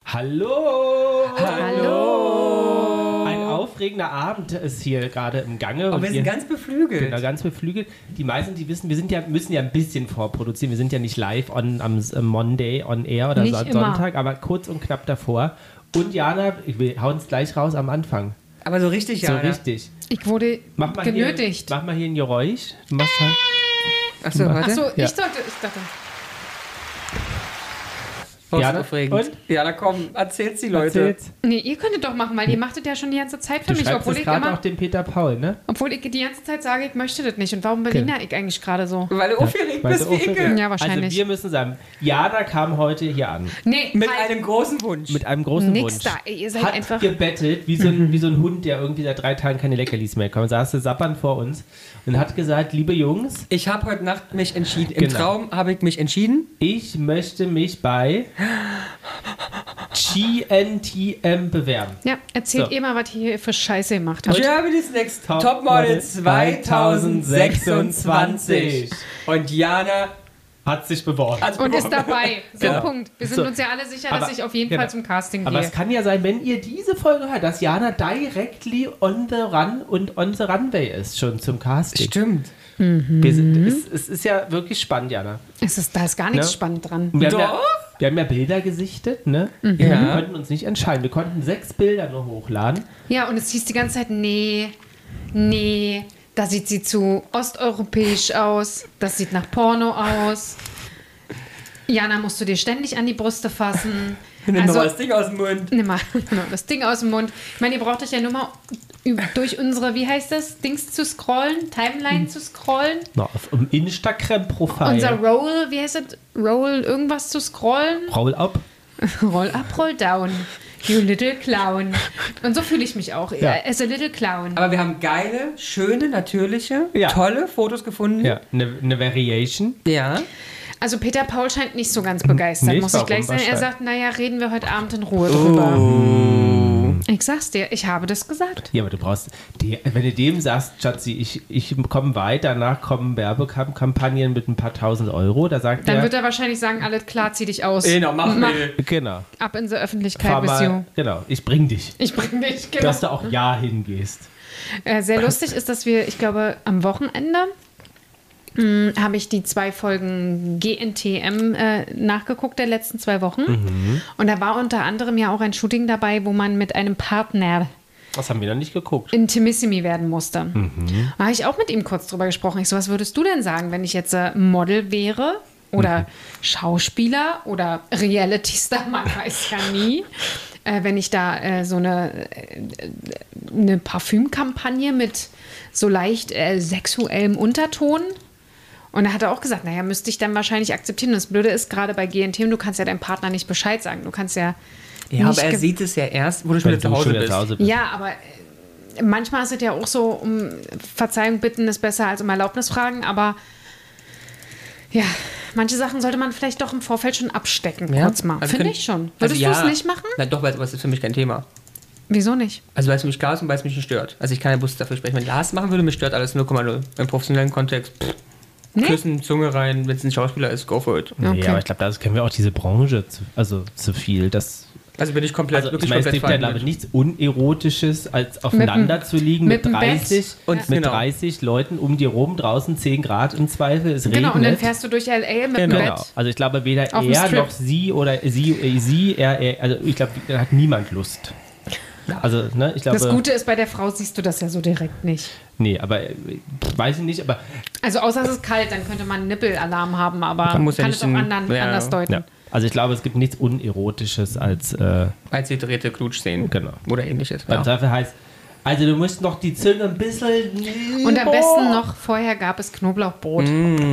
Hallo! Hallo! Ein aufregender Abend ist hier gerade im Gange. Aber wir sind ganz beflügelt. Genau, ganz beflügelt. Die meisten, die wissen, müssen ja ein bisschen vorproduzieren. Wir sind ja nicht live am Monday on Air oder nicht Sonntag, aber kurz und knapp davor. Und Jana, wir hauen es gleich raus am Anfang. Aber so richtig, Jana. So richtig. Ich wurde genötigt. Mach mal hier ein Geräusch. Du machst halt. Achso, warte. Achso, Ja. ich dachte. Jana, Aufregend. und? Jana, komm, erzähl's die Leute. Erzähl's. Nee, ihr könntet doch machen, weil ihr machtet ja schon die ganze Zeit für Du mich, schreibst obwohl es ich gerade auch dem Peter Paul, ne? die ganze Zeit sage, ich möchte das nicht. Und warum berliner ich eigentlich gerade so? Weil du aufgeregt Weil bist du wie aufgeregt- Icke. Ja, wahrscheinlich. Also wir müssen sagen, Jana kam heute hier an. Nee, Mit halt einem großen Wunsch. Mit einem großen nix Wunsch. da. Ey, ihr seid Hat einfach. gebettelt, wie so ein Hund, der irgendwie seit 3 Tagen keine Leckerlis mehr kommt. Saß sappernd vor uns und hat gesagt, liebe Jungs, Ich habe heute Nacht mich entschieden. Im Genau. Traum habe ich mich entschieden. ich möchte mich bei GNTM bewerben. Ja, erzählt So. ihr mal, was ihr hier für Scheiße gemacht habt. Germany's Next Topmodel 2026. Und Jana Hat sich beworben. hat's Und ist beworben. dabei. So, Genau. Punkt. Wir sind So. uns ja alle sicher, Aber- dass ich auf jeden genau. Fall zum Casting Aber gehe. es kann ja sein, wenn ihr diese Folge hört, dass Jana directly on the run und on the runway ist, schon zum Casting. Stimmt. Es ist ja wirklich spannend, Jana. Da ist gar nichts Ne? spannend dran. Wir haben, ja, Doch. wir haben ja Bilder gesichtet, ne? Ja. Wir konnten uns nicht entscheiden. Wir konnten 6 Bilder nur hochladen. Ja, und es hieß die ganze Zeit, nee, da sieht sie zu osteuropäisch aus, das sieht nach Porno aus. Jana, musst du dir ständig an die Brüste fassen. Nimm mal das Ding aus dem Mund. Nimm mal das Ding aus dem Mund. Ich meine, ihr braucht euch ja nur mal durch unsere, wie heißt das, Dings zu scrollen, Timeline zu scrollen. Na, auf dem Instagram-Profil. Unser Roll, wie heißt das? Roll irgendwas zu scrollen. Roll-up. Roll up, roll down. You little clown. Und so fühle ich mich auch. Ja. As a little clown. Aber wir haben geile, schöne, natürliche, Ja. tolle Fotos gefunden. Ja, eine Variation. Ja. Also Peter Paul scheint nicht so ganz begeistert, Nicht? muss ich gleich Warum? sagen. Er Was sagt, naja, reden wir heute Abend in Ruhe drüber. Oh. Ich sag's dir, ich habe das gesagt. Ja, aber du brauchst, wenn du dem sagst, Schatzi, ich komme weiter, danach kommen Werbekampagnen mit ein paar tausend Euro, da sagt Dann er, wird er wahrscheinlich sagen, alles klar, zieh dich aus. Genau, mach mal. genau, Ab in die Öffentlichkeit fahr with you. mal, genau, ich bring dich, Ich bring dich, genau. dass du auch ja hingehst. Sehr lustig ist, dass wir, ich glaube, am Wochenende habe ich die 2 Folgen GNTM nachgeguckt der letzten 2 Wochen. Und da war unter anderem ja auch ein Shooting dabei, wo man mit einem Partner Das haben wir noch nicht geguckt. Intimissimi werden musste. Da habe ich auch mit ihm kurz drüber gesprochen. Ich so, was würdest du denn sagen, wenn ich jetzt Model wäre oder Schauspieler oder Reality-Star, man weiß ja nie, wenn ich da so eine Parfümkampagne mit so leicht sexuellem Unterton. Und er hat auch gesagt, naja, müsste ich dann wahrscheinlich akzeptieren. Und das Blöde ist, gerade bei GNTM, du kannst ja deinem Partner nicht Bescheid sagen. Du kannst ja Ja, nicht aber er sieht es ja erst, wo du schon Wenn wieder du zu Hause schon wieder bist. zu Hause bist. Ja, aber manchmal ist es ja auch so, um Verzeihung bitten ist besser als um Erlaubnis fragen, aber ja, manche Sachen sollte man vielleicht doch im Vorfeld schon abstecken, Ja, kurz mal. also Finde können- ich schon. also Würdest ja. du es nicht machen? Na doch, weil das ist für mich kein Thema. Wieso nicht? Also weil es für mich klar ist und weil es mich nicht stört. Also ich kann ja bewusst dafür sprechen. Wenn Lars machen würde, mich stört alles 0,0. Im professionellen Kontext, Nee? Küssen, Zunge rein, wenn es ein Schauspieler ist, go for it. Nee, Okay. aber ich glaube, da kennen wir auch diese Branche zu viel. Also bin ich komplett, Also, ich wirklich meine, es komplett gibt ja, fein glaube ich, mit. nichts Unerotisches, als aufeinander zu liegen mit mit dem Bett. 30 Und mit genau. 30 Leuten um dir rum, draußen 10 Grad im Zweifel, es Genau, regnet. und dann fährst du durch L.A. mit dem Genau. Bett. Also ich glaube, weder Auf dem er Strip. noch sie oder er, also ich glaube, da hat niemand Lust. Also, ne, ich glaube, Das Gute ist, bei der Frau siehst du das ja so direkt nicht. nee, aber weiß ich nicht, aber Also außer es ist kalt, dann könnte man einen Nippelalarm haben, aber Man muss ja kann nicht es auch den- anders deuten. ja. Also ich glaube, es gibt nichts Unerotisches als Als die dritte Klutschszenen. Genau. Oder ähnliches. beim Ja. Zweifel heißt, also du musst noch die Zunge ein bisschen Und am besten noch, vorher gab es Knoblauchbrot.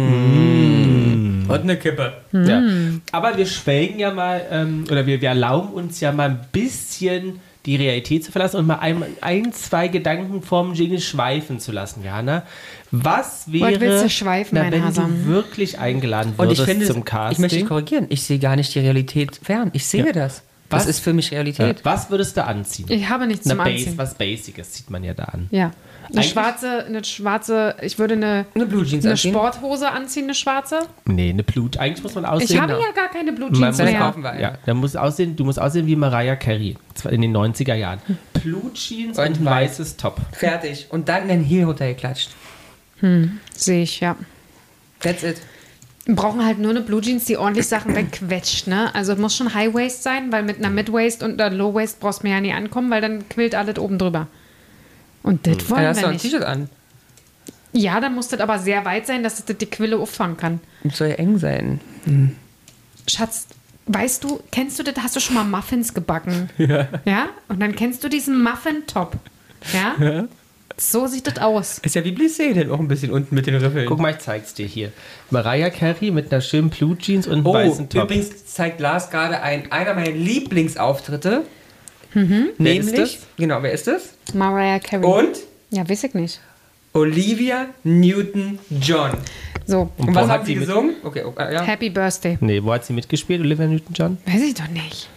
Und eine Kippe. Ja. Aber wir schwelgen ja mal, oder wir erlauben uns ja mal ein bisschen die Realität zu verlassen und mal ein, zwei Gedanken vorm Jingle schweifen zu lassen, Jana. Was wäre, willst du schweifen, mein wenn Hasam? du wirklich eingeladen Und würdest ich finde, zum Casting? ich möchte dich korrigieren, ich sehe gar nicht die Realität fern. Ich sehe Ja. das. Was ist für mich Realität? Was würdest du anziehen? Ich habe nichts zum Anziehen. Was Basiges zieht man ja da an. Ja. Eine Eigentlich- schwarze, ich würde eine Blue Jeans eine anziehen. Sporthose anziehen, eine schwarze. Nee, eine Blut. Eigentlich muss man aussehen. Ich habe ja gar keine Blue Man Jeans muss mehr. kaufen wir eine. Ja, du musst aussehen wie Mariah Carey. Zwar in den 90er Jahren. Blue Jeans und ein weiß. weißes Top. Fertig. Und dann in ein Heel runtergeklatscht. Sehe ich, ja. That's it. Wir brauchen halt nur eine Blue Jeans, die ordentlich Sachen wegquetscht, ne? Also muss schon High Waist sein, weil mit einer Mid Waist und einer Low Waist brauchst du mir ja nie ankommen, weil dann quillt alles oben drüber. Und das wollen Dann hast du wir ein nicht. T-Shirt an. Ja, dann muss das aber sehr weit sein, dass das die Quille auffangen kann. Und soll ja eng sein. Schatz, weißt du, kennst du das? Hast du schon mal Muffins gebacken? Ja. Ja? Und dann kennst du diesen Muffin-Top. Ja? So sieht das aus. Ist ja wie Blissé, denn auch ein bisschen unten mit den Riffeln. Guck mal, ich zeig's dir hier. Mariah Carey mit einer schönen Blue Jeans und einem weißen Top. übrigens zeigt Lars gerade einer meiner Lieblingsauftritte. Wer Nämlich, ist das? genau, wer ist das? Mariah Carey. Und Ja, weiß ich nicht. Olivia Newton-John. So, Und wo was hat haben sie sie mit- gesungen? Okay, ja. Happy Birthday. Nee, wo hat sie mitgespielt? Olivia Newton-John? Weiß ich doch nicht.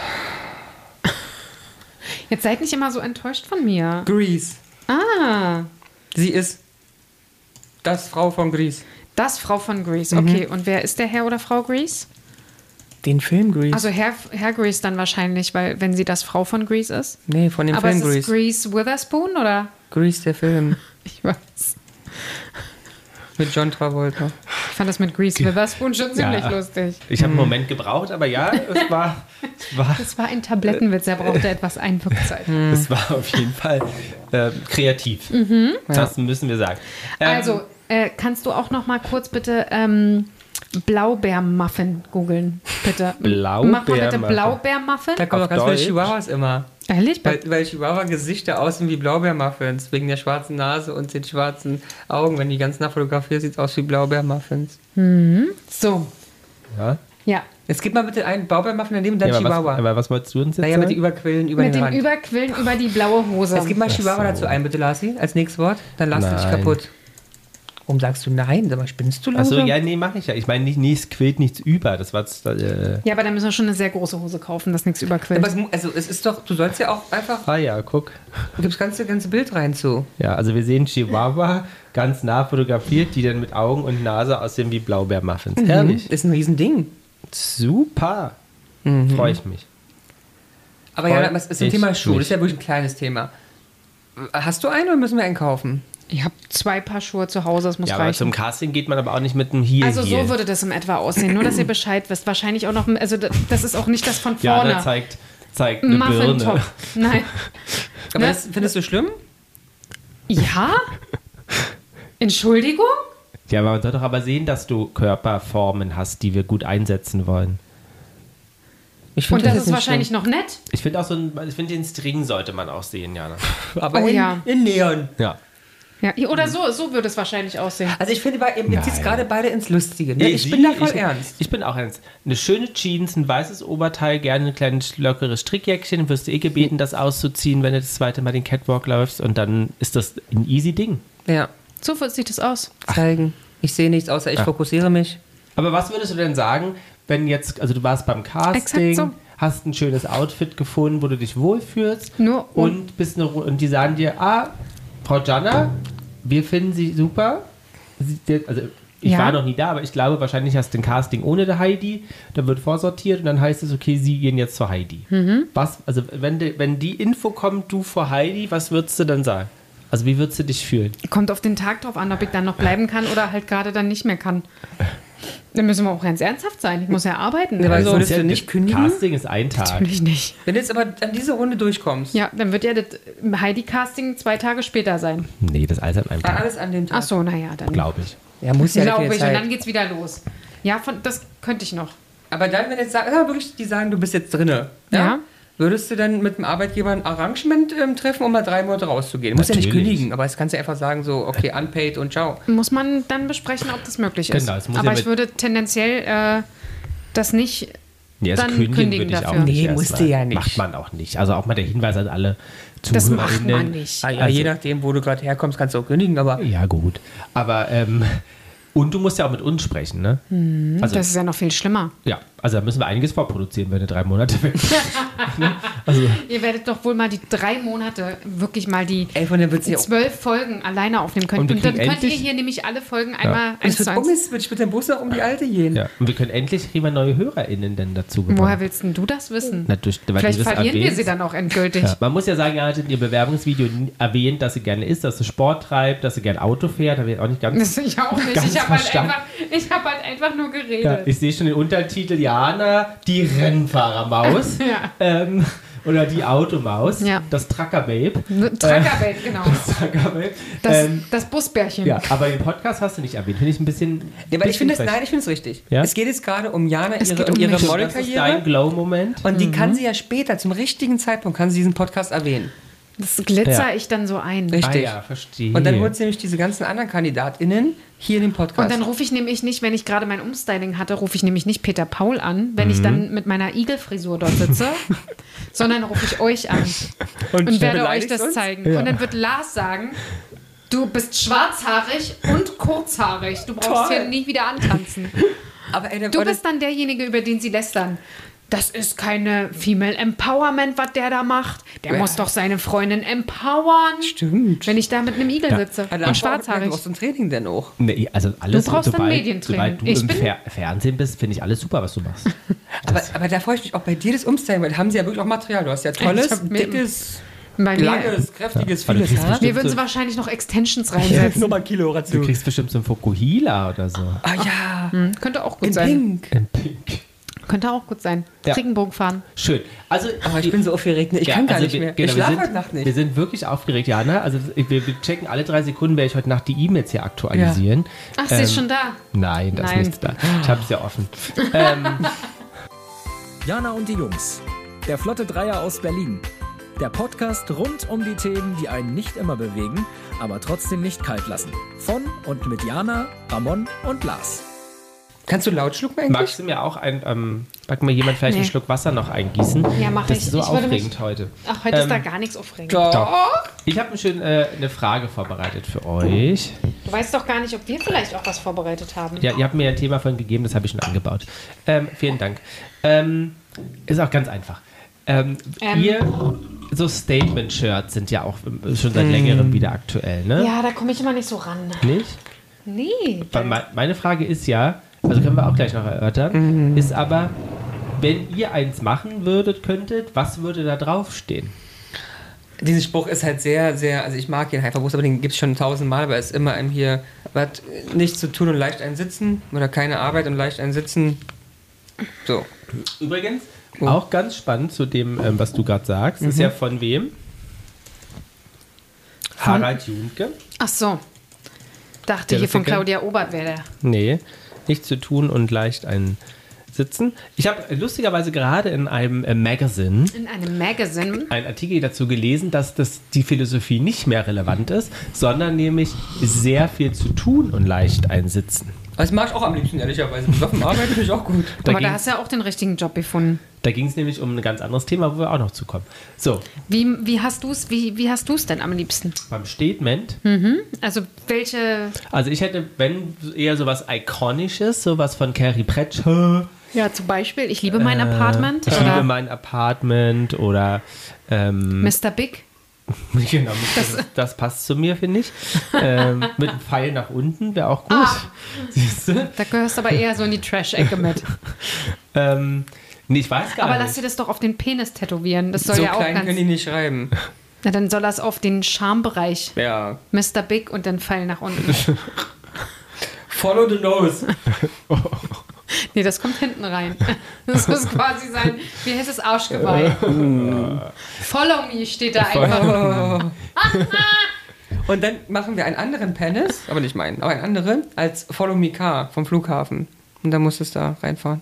Jetzt seid nicht immer so enttäuscht von mir. Grease. Ah, Sie ist das Frau von Grease. das Frau von Grease. Okay, und wer ist der Herr oder Frau Grease? Den Film Grease? Also Herr Grease dann wahrscheinlich, weil wenn sie das Frau von Grease ist. Nee, von dem Aber Film ist es Grease. Grease Witherspoon oder? Grease, der Film. Ich weiß. Mit John Travolta. Ich fand das mit Grease Witherspoon schon ziemlich lustig. Ich habe einen Moment gebraucht, aber ja, es war Das war ein Tablettenwitz, er brauchte etwas Einwirkzeit. es war auf jeden Fall kreativ. Das müssen wir sagen. Also, kannst du auch noch mal kurz bitte Blaubeermuffin googeln, bitte. Mach mal bitte Blaubeermuffin. Blaubeermuffin. Da kommen Auf auch ganz viele Deutsch? Chihuahuas immer. Ehrlich? Weil Chihuahua-Gesichter aussehen wie Blaubeermuffins. Wegen der schwarzen Nase und den schwarzen Augen. Wenn die ganz nah fotografiert, sieht es aus wie Blaubeermuffins. So, Ja. ja. Jetzt gib mal bitte einen Blaubeermuffin daneben und dann Ja, Chihuahua. aber was wolltest du uns jetzt Naja, mit den sagen? Überquillen über Mit den dem Rand. Überquillen über die blaue Hose. Jetzt gib mal Chihuahua so. dazu ein, bitte, Lassi, als nächstes Wort. Dann lass dich Nein. kaputt. Warum sagst du nein? Sag mal, spinnst du Achso, langsam? ja, nee, mache ich ja. Ich meine, es quillt nichts über. Das war Ja, aber dann müssen wir schon eine sehr große Hose kaufen, dass nichts überquillt. Aber es ist doch, du sollst ja auch einfach, Ah ja, guck. du gibst ganze Bild rein zu. Ja, also wir sehen Chihuahua ganz nah fotografiert, die dann mit Augen und Nase aussehen wie Blaubeermuffins. Herrlich. Ist ein Riesending. Super. Freue ich mich. Aber ja, das ist ein Ich Thema Schuh. Das mich. ist ja wirklich ein kleines Thema. Hast du einen oder müssen wir einen kaufen? Ich habe 2 Paar Schuhe zu Hause, das muss Ja, aber zum reichen. Casting geht man aber auch nicht mit einem Heel. Also so würde das in etwa aussehen, nur dass ihr Bescheid wisst. Wahrscheinlich auch noch, also das ist auch nicht das von Ja, vorne. da zeigt eine Muffin-Top. Birne. Nein. Aber Ne? das findest du schlimm? Ja? Entschuldigung? Ja, aber man soll doch aber sehen, dass du Körperformen hast, die wir gut einsetzen wollen. Ich Und das jetzt ist nicht wahrscheinlich noch nett. Ich finde den String sollte man auch sehen, Jana. schlimm. Aber Oh in, ja. in Neon. Ja. Ja, oder so würde es wahrscheinlich aussehen. Also ich finde, ihr zieht Nein. gerade beide ins Lustige. Ne? Ich bin da voll ernst. Ich bin auch ernst. Eine schöne Jeans, ein weißes Oberteil, gerne ein kleines lockeres Strickjäckchen. Wirst du eh gebeten, das auszuziehen, wenn du das zweite Mal den Catwalk läufst. Und dann ist das ein easy Ding. Ja, So sieht es aus. zeigen. Ich sehe nichts, außer ich fokussiere mich. Aber was würdest du denn sagen, wenn jetzt, also du warst beim Casting, Exakt so. hast ein schönes Outfit gefunden, wo du dich wohlfühlst Nur und und die sagen dir, Frau Jana, wir finden Sie super. Also ich Ja. war noch nie da, aber ich glaube, wahrscheinlich hast du ein Casting ohne der Heidi, da wird vorsortiert und dann heißt es, okay, Sie gehen jetzt zur Heidi. Was, also wenn die Info kommt, du vor Heidi, was würdest du dann sagen? Also wie würdest du dich fühlen? Kommt auf den Tag drauf an, ob ich dann noch bleiben kann oder halt gerade dann nicht mehr kann. Dann müssen wir auch ganz ernsthaft sein. Ich muss ja arbeiten. Ja, weil also, würdest du nicht kündigen? Casting ist ein Tag. natürlich nicht. Wenn du jetzt aber an diese Runde durchkommst, Ja, dann wird ja das Heidi-Casting 2 Tage später sein. Nee, das ist alles an einem Tag, alles an dem Tag. Ach so, naja, dann glaube ich. Ja, muss ja glaube keine ich. Und Zeit. dann geht's wieder los. Ja, das könnte ich noch. Aber dann, wenn jetzt wirklich die sagen, du bist jetzt drinne, Ja. würdest du dann mit dem Arbeitgeber ein Arrangement treffen, um mal 3 Monate rauszugehen? Du musst ja nicht Natürlich. kündigen, aber es kannst du einfach sagen, so, okay, unpaid und ciao. Muss man dann besprechen, ob das möglich ist. Genau, es muss Aber ja ich mit- würde tendenziell das nicht. Ja, Dann kündigen würde ich dafür. auch nicht. Nee, erst musste mal. ja nicht. Macht man auch nicht. Also auch mal der Hinweis an alle Das ZuhörerInnen. macht man nicht. Ja, Also- je nachdem, wo du gerade herkommst, kannst du auch kündigen, aber Ja, gut. Aber, und du musst ja auch mit uns sprechen, ne? Also, Das ist ja noch viel schlimmer. ja. Also da müssen wir einiges vorproduzieren, wenn wir 3 Monate weg sind. Also, Ihr werdet doch wohl mal die 3 Monate wirklich mal die Von der wird's ja 12 Folgen alleine aufnehmen können. Und wir Und dann kriegen könnt ihr endlich- hier nämlich alle Folgen einmal Es 1 zu 1. wird mit dem Bus auch um die alte gehen. ja. Und wir können endlich kriegen wir neue HörerInnen denn dazu gewonnen. Woher willst denn du das wissen? Natürlich, weil Vielleicht du das verlieren wir erwähnst. sie dann auch endgültig. Ja. Man muss ja sagen, er hat in ihr Bewerbungsvideo erwähnt, dass sie gerne isst, dass sie Sport treibt, dass sie gerne Auto fährt. Da habe ich auch nicht ganz... Das ich auch nicht. Ganz Ich habe verstanden. hab halt einfach nur geredet. Ja, ich sehe schon den Untertitel Jana, die Rennfahrermaus. Ja. Oder die Automaus. Ja. Das Trucker-Babe. Truckerwelt, genau. Trucker-Babe. Das Busbärchen. Ja, aber den Podcast hast du nicht erwähnt. Finde ich ein bisschen... Ja, weil ich finde frech. es richtig. Ja? Es geht jetzt gerade um Jana, Es geht ihre, um ihre mich. Das ist dein Modelkarriere. Glow-Moment. Und die kann sie ja später, zum richtigen Zeitpunkt, kann sie diesen Podcast erwähnen. Das glitzer Ja. ich dann so ein. Richtig. Ah ja, verstehe. Und dann holt sie nämlich diese ganzen anderen KandidatInnen hier in den Podcast. Und dann rufe ich nämlich nicht, wenn ich gerade mein Umstyling hatte, rufe ich nämlich nicht Peter Paul an, wenn ich dann mit meiner Igelfrisur dort sitze, sondern rufe ich euch an und werde euch beleidigst das uns? zeigen. Ja. Und dann wird Lars sagen, du bist schwarzhaarig und kurzhaarig. Du brauchst Toll. hier nie wieder antanzen. Aber ey, Du bist dann derjenige, über den sie lästern. Das ist keine Female Empowerment, was der da macht. Der Ja. muss doch seine Freundin empowern. Stimmt. Wenn ich da mit einem Igel sitze und schwarzhaarig. Was zum Training denn auch? Nee, also alles, Du brauchst dann sobald Medientraining. du Ich im bin- Fernsehen bist, finde ich alles super, was du machst. Aber da freue ich mich auch bei dir das Umstyling, weil da haben sie ja wirklich auch Material. Du hast ja tolles, Ich hab mir- dickes, Bei mir, langes, kräftiges, Ja, aber du vieles kriegst Haar. mir würden sie wahrscheinlich noch Extensions reinsetzen. Nur mal ein Kilo Du dazu. kriegst bestimmt so ein Fokuhila oder so. Ah ja, Könnte auch gut in sein. Pink. In Pink. Könnte auch gut sein. Ja. Regenbogen fahren. Schön. Also, Aber ich bin so aufgeregt. Ich kann gar nicht wir, mehr. Genau, ich wir schlafe sind, heute Nacht nicht. Wir sind wirklich aufgeregt, Jana. Also wir checken alle 3 Sekunden, werde ich heute Nacht die E-Mails hier aktualisieren. Ach, sie ist schon da. Nein, da ist Nein. nichts da. Ich habe es ja offen. Jana und die Jungs. Der Flotte Dreier aus Berlin. Der Podcast rund um die Themen, die einen nicht immer bewegen, aber trotzdem nicht kalt lassen. Von und mit Jana, Ramon und Lars. Kannst du laut schlucken eigentlich? Magst du mir auch mag mir jemand vielleicht einen Nee. Schluck Wasser noch eingießen? Ja, mach Das ich. ist so Ich würde aufregend mich- heute. Ach, heute ist da gar nichts aufregend. Doch. Ich habe eine Frage vorbereitet für euch. Du weißt doch gar nicht, ob wir vielleicht auch was vorbereitet haben. Ja, ihr habt mir ein Thema vorhin gegeben, das habe ich schon angebaut. Vielen Dank. Ist auch ganz einfach. So Statement-Shirts sind ja auch schon seit längerem wieder aktuell, ne? Ja, da komme ich immer nicht so ran. Nicht? Nee. Weil meine Frage ist ja, also können wir auch gleich noch erörtern, ist aber, wenn ihr eins machen könntet, was würde da draufstehen? Dieser Spruch ist halt sehr, sehr, also ich mag ihn einfach bewusst, aber den gibt es schon 1000-mal, aber er ist immer einem hier, was nichts zu tun und leicht ein Sitzen oder keine Arbeit und leicht ein Sitzen. So. Übrigens, auch ganz spannend zu dem, was du gerade sagst, ist ja von wem? Harald Junke. Ach so. Dachte Der hier von Witzige. Claudia Obert wäre der. Nee, nichts zu tun und leicht ein Sitzen. Ich habe lustigerweise gerade in einem Magazine In einem Magazine. einen Artikel dazu gelesen, dass die Philosophie nicht mehr relevant ist, sondern nämlich sehr viel zu tun und leicht ein Sitzen. Das mag ich auch am liebsten, ehrlicherweise. Besoffen arbeiten finde ich auch gut. Aber da hast du ja auch den richtigen Job gefunden. Da ging es nämlich um ein ganz anderes Thema, wo wir auch noch zukommen. So, Wie hast du es denn am liebsten? beim Statement. Also welche... Also ich hätte, wenn eher sowas Ikonisches, sowas von Carrie Bradshaw. Ja, zum Beispiel, ich liebe mein Apartment. Ich liebe Oder mein Apartment oder Mr. Big. genau, das passt zu mir, finde ich. Mit einem Pfeil nach unten wäre auch gut. Siehst du? Da gehörst du aber eher so in die Trash-Ecke mit. Nee, ich weiß gar Aber nicht. lass dir das doch auf den Penis tätowieren. Das soll So ja auch klein ganz... können die nicht schreiben. Na, dann soll das auf den Schambereich. Ja. Mr. Big und dann Pfeil nach unten. Follow the nose. Nee, das kommt hinten rein. Das muss quasi sein, wie heißt es, Arschgeweih. Follow me steht da einfach. Und dann machen wir einen anderen Penis, aber nicht meinen, aber einen anderen, als Follow Me Car vom Flughafen. Und dann musst du es da reinfahren.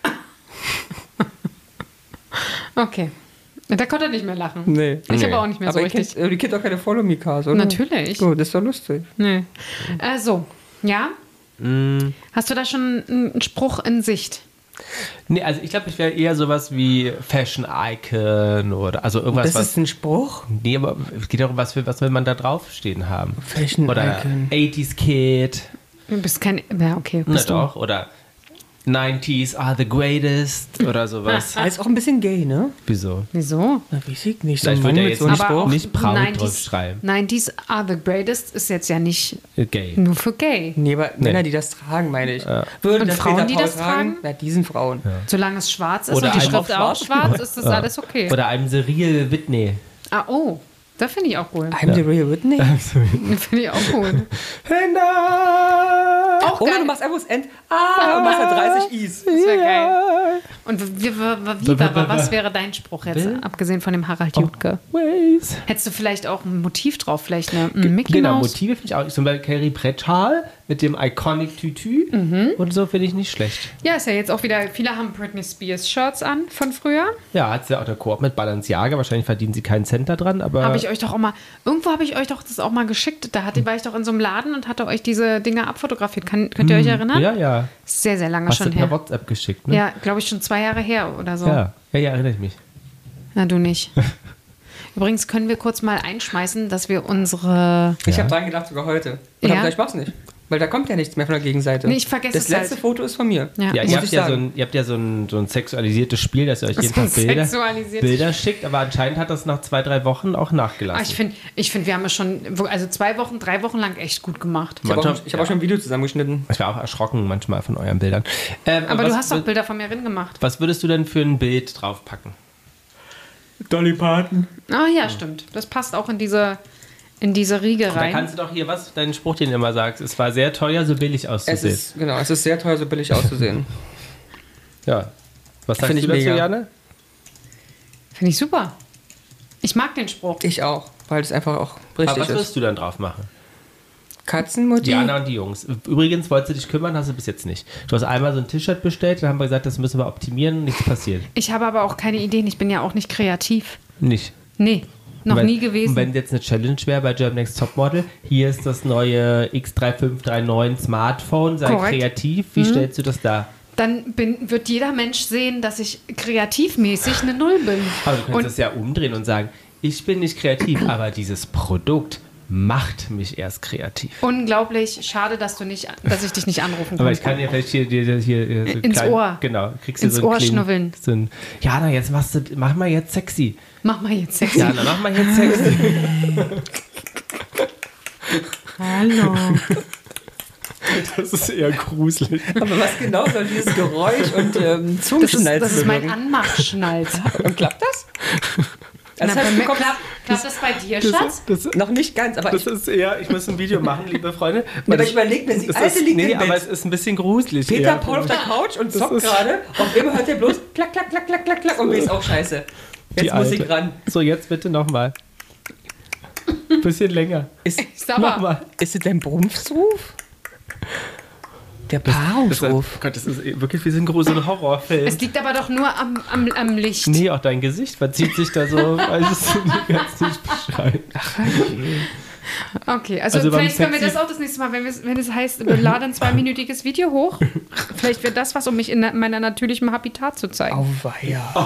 Okay. Da konnte er nicht mehr lachen. Nee. Ich aber auch nicht mehr Aber so ihr richtig. kennt, die kennt doch keine Follow Me Cars, oder? Natürlich. Gut, das ist doch lustig. Nee. So, ja? Hast du da schon einen Spruch in Sicht? Nee, also ich glaube, ich wäre eher sowas wie Fashion Icon oder also irgendwas, Das ist ein Spruch? Nee, aber es geht darum, was will man da draufstehen haben. Fashion Oder Icon. 80s Kid. Du bist kein... Ja, okay. Na Bist du. doch, oder 90s are the greatest oder sowas. Er ist auch ein bisschen gay, ne? Wieso? Wieso? Na, weiß ich nicht. Vielleicht wird er jetzt nicht, Aber auch nicht Braut 90s drauf schreiben. 90s are the greatest ist jetzt ja nicht Gay. nur für gay. Nee, aber Männer, die das tragen, meine ich. Würden Und das Frauen, Peter die Paul das tragen? Ja, diesen Frauen. Ja. Solange es schwarz ist Oder und die einem Schrift auch auch schwarz, ist das alles okay. Oder einem Cyril Whitney. Ah, oh. Das finde ich auch cool. I'm the real Whitney. Finde ich auch cool. Auch oder du machst einfach das End. Und machst da 30 Is. Das wäre geil. Und was wäre dein Spruch jetzt, abgesehen von dem Harald Jutke? Ways. Hättest du vielleicht auch ein Motiv drauf? Vielleicht eine Mickey Genau, Maus? Motive finde ich auch. Zum Beispiel Carrie Bradshaw mit dem Iconic Tütü und so finde ich nicht schlecht. Ja, ist ja jetzt auch wieder, viele haben Britney Spears Shirts an von früher. Ja, hat sie auch eine Koop mit Balenciaga. Wahrscheinlich verdienen sie keinen Cent da dran, aber... Habe ich euch doch auch mal, irgendwo habe ich euch doch das auch mal geschickt. War ich doch in so einem Laden und hatte euch diese Dinge abfotografiert. Könnt ihr euch erinnern? Ja, ja. Sehr, sehr lange Hast du schon per her. WhatsApp geschickt, ne? Ja, glaube ich schon 2 Jahre her oder so. Ja, erinnere ich mich. Na, du nicht. Übrigens können wir kurz mal einschmeißen, dass wir unsere... Ich habe dran gedacht, sogar heute. Und Ja? hab gesagt, ich mach's nicht. Weil da kommt ja nichts mehr von der Gegenseite. Nee, ich vergesse das es halt. letzte Foto ist von mir. Ja, Ja, muss ihr ich habt ja, sagen. ihr habt ja so ein sexualisiertes Spiel, dass ihr euch jeden Tag Sexualisiertes Bilder schickt, aber anscheinend hat das nach 2-3 Wochen auch nachgelassen. Ich finde, wir haben es schon, also 2 Wochen, 3 Wochen lang echt gut gemacht. Ich habe auch schon ein Video zusammengeschnitten. Ich war auch erschrocken manchmal von euren Bildern. Aber du hast doch Bilder von mir drin gemacht. Was würdest du denn für ein Bild draufpacken? Dolly Parton. Ah ja, stimmt. Das passt auch in diese Riege Da rein. kannst du doch hier, deinen Spruch, den du immer sagst, es war sehr teuer, so billig auszusehen. Es ist sehr teuer, so billig auszusehen. Ja. Was sagst Find du ich dazu, mega. Janne? Finde ich super. Ich mag den Spruch. Ich auch, weil es einfach auch Aber richtig was ist. würdest du dann drauf machen? Katzenmutti? Diana und die Jungs. Übrigens, wolltest du dich kümmern, hast du bis jetzt nicht. Du hast einmal so ein T-Shirt bestellt, dann haben wir gesagt, das müssen wir optimieren, nichts passiert. Ich habe aber auch keine Ideen. Ich bin ja auch nicht kreativ. Nicht. Nee, noch Wenn- nie gewesen. Und wenn jetzt eine Challenge wäre bei German Next Topmodel, hier ist das neue X3539 Smartphone, sei Korrekt. kreativ, wie stellst du das dar? Dann wird jeder Mensch sehen, dass ich kreativmäßig eine Null bin. Aber du kannst Und das ja umdrehen und sagen, ich bin nicht kreativ, aber dieses Produkt macht mich erst kreativ. unglaublich schade, dass ich dich nicht anrufen Aber konnte. ich kann dir vielleicht hier so Ins Ohr. Genau, kriegst du Ins so einen Ohr kleinen- schnubbeln. So ein, Jana, jetzt mach mal jetzt sexy. Mach mal jetzt sexy. Jana, mach mal jetzt sexy. Hallo. Das ist eher gruselig. Aber was genau soll dieses Geräusch und Das Zungenschnalzen ist mein bewirken? Anmachschnalz. Und klappt das? Na, Das bei heißt, mir, du kommst klappt das bei dir, Schatz? noch nicht ganz, aber Das ist eher, ich muss ein Video machen, liebe Freunde. aber ich überlege mir, die Das alte ist, liegt nee, im aber Bett. es ist ein bisschen gruselig. Peter eher. Paul auf der Couch und Das zockt ist- gerade. Auf einmal hört er bloß klack, klack, klack, klack, klack, klack. Und mir ist auch scheiße. Die Jetzt muss ich Alte. ran. So, jetzt bitte nochmal. Bisschen länger. Ist Nochmal. es dein Brumpfsruf? Der Paarungsruf. Gott, das ist wirklich wie so ein Horrorfilm. Es liegt aber doch nur am Licht. Nee, auch dein Gesicht verzieht sich da so, weil es die ganz nicht beschreiben. Okay, also Also beim vielleicht können wir Sexy- das auch das nächste Mal, wenn es heißt, wir laden ein 2-minütiges Video hoch. Vielleicht wird das was, um mich in meiner natürlichen Habitat zu zeigen. Auweia.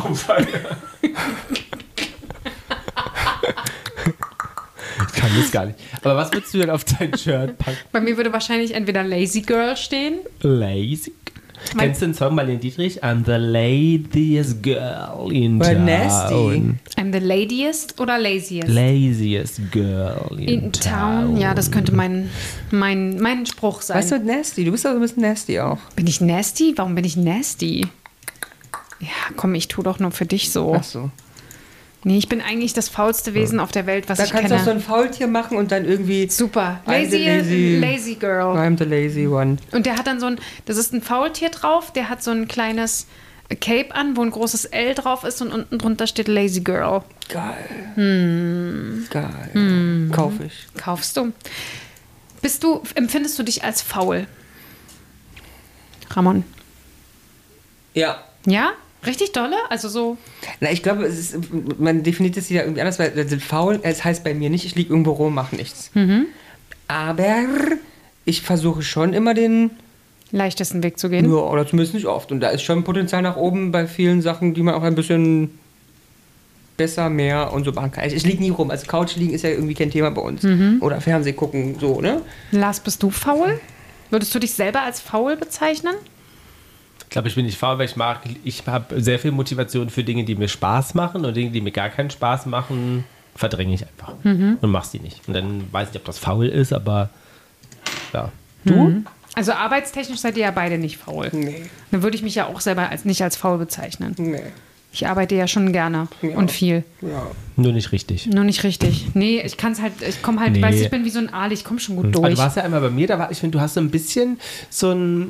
Ich kann das gar nicht. Aber was würdest du denn auf dein Shirt packen? Bei mir würde wahrscheinlich entweder Lazy Girl stehen. Lazy? Kennst du den Song Marlene Dietrich? I'm the laziest girl in Oder town. nasty. I'm the laziest oder laziest? Laziest girl In town. Ja, das könnte mein Spruch sein. Weißt du, nasty? Du bist doch ein bisschen nasty auch. Bin ich nasty? Warum bin ich nasty? Ja, komm, ich tu doch nur für dich so. Ach so. Nee, ich bin eigentlich das faulste Wesen auf der Welt, was Da ich kannst du kenne. auch so ein Faultier machen und dann irgendwie Super. I'm the Lazy Girl. I'm the lazy one. Und der hat dann das ist ein Faultier drauf, der hat so ein kleines Cape an, wo ein großes L drauf ist und unten drunter steht Lazy Girl. Geil. Geil. Kauf ich. Kaufst du. Empfindest du dich als faul? Ramon. Ja. Ja? Richtig dolle? Also so. Na, ich glaube, man definiert es wieder irgendwie anders, weil faul, es heißt bei mir nicht, ich liege irgendwo rum, mache nichts. Aber ich versuche schon immer den, Leichtesten Weg zu gehen. ja, oder zumindest nicht oft. Und da ist schon Potenzial nach oben bei vielen Sachen, die man auch ein bisschen besser, mehr und so machen kann. Ich liege nie rum. Also Couch liegen ist ja irgendwie kein Thema bei uns. Oder Fernseh gucken, so, ne? Lars, bist du faul? Würdest du dich selber als faul bezeichnen? Aber ich bin nicht faul, weil ich habe sehr viel Motivation für Dinge, die mir Spaß machen, und Dinge, die mir gar keinen Spaß machen, verdränge ich einfach und mach's die nicht. Und dann weiß ich nicht, ob das faul ist, aber ja. Du? Also arbeitstechnisch seid ihr ja beide nicht faul. Nee. Dann würde ich mich ja auch selber nicht als faul bezeichnen. Nee. Ich arbeite ja schon gerne und viel. Ja. Nur nicht richtig. Nur nicht richtig. Nee, ich komme halt, Nee. weißt du, ich bin wie so ein Aal, ich komme schon gut Aber durch. du warst ja einmal bei mir, ich finde, du hast so ein bisschen so ein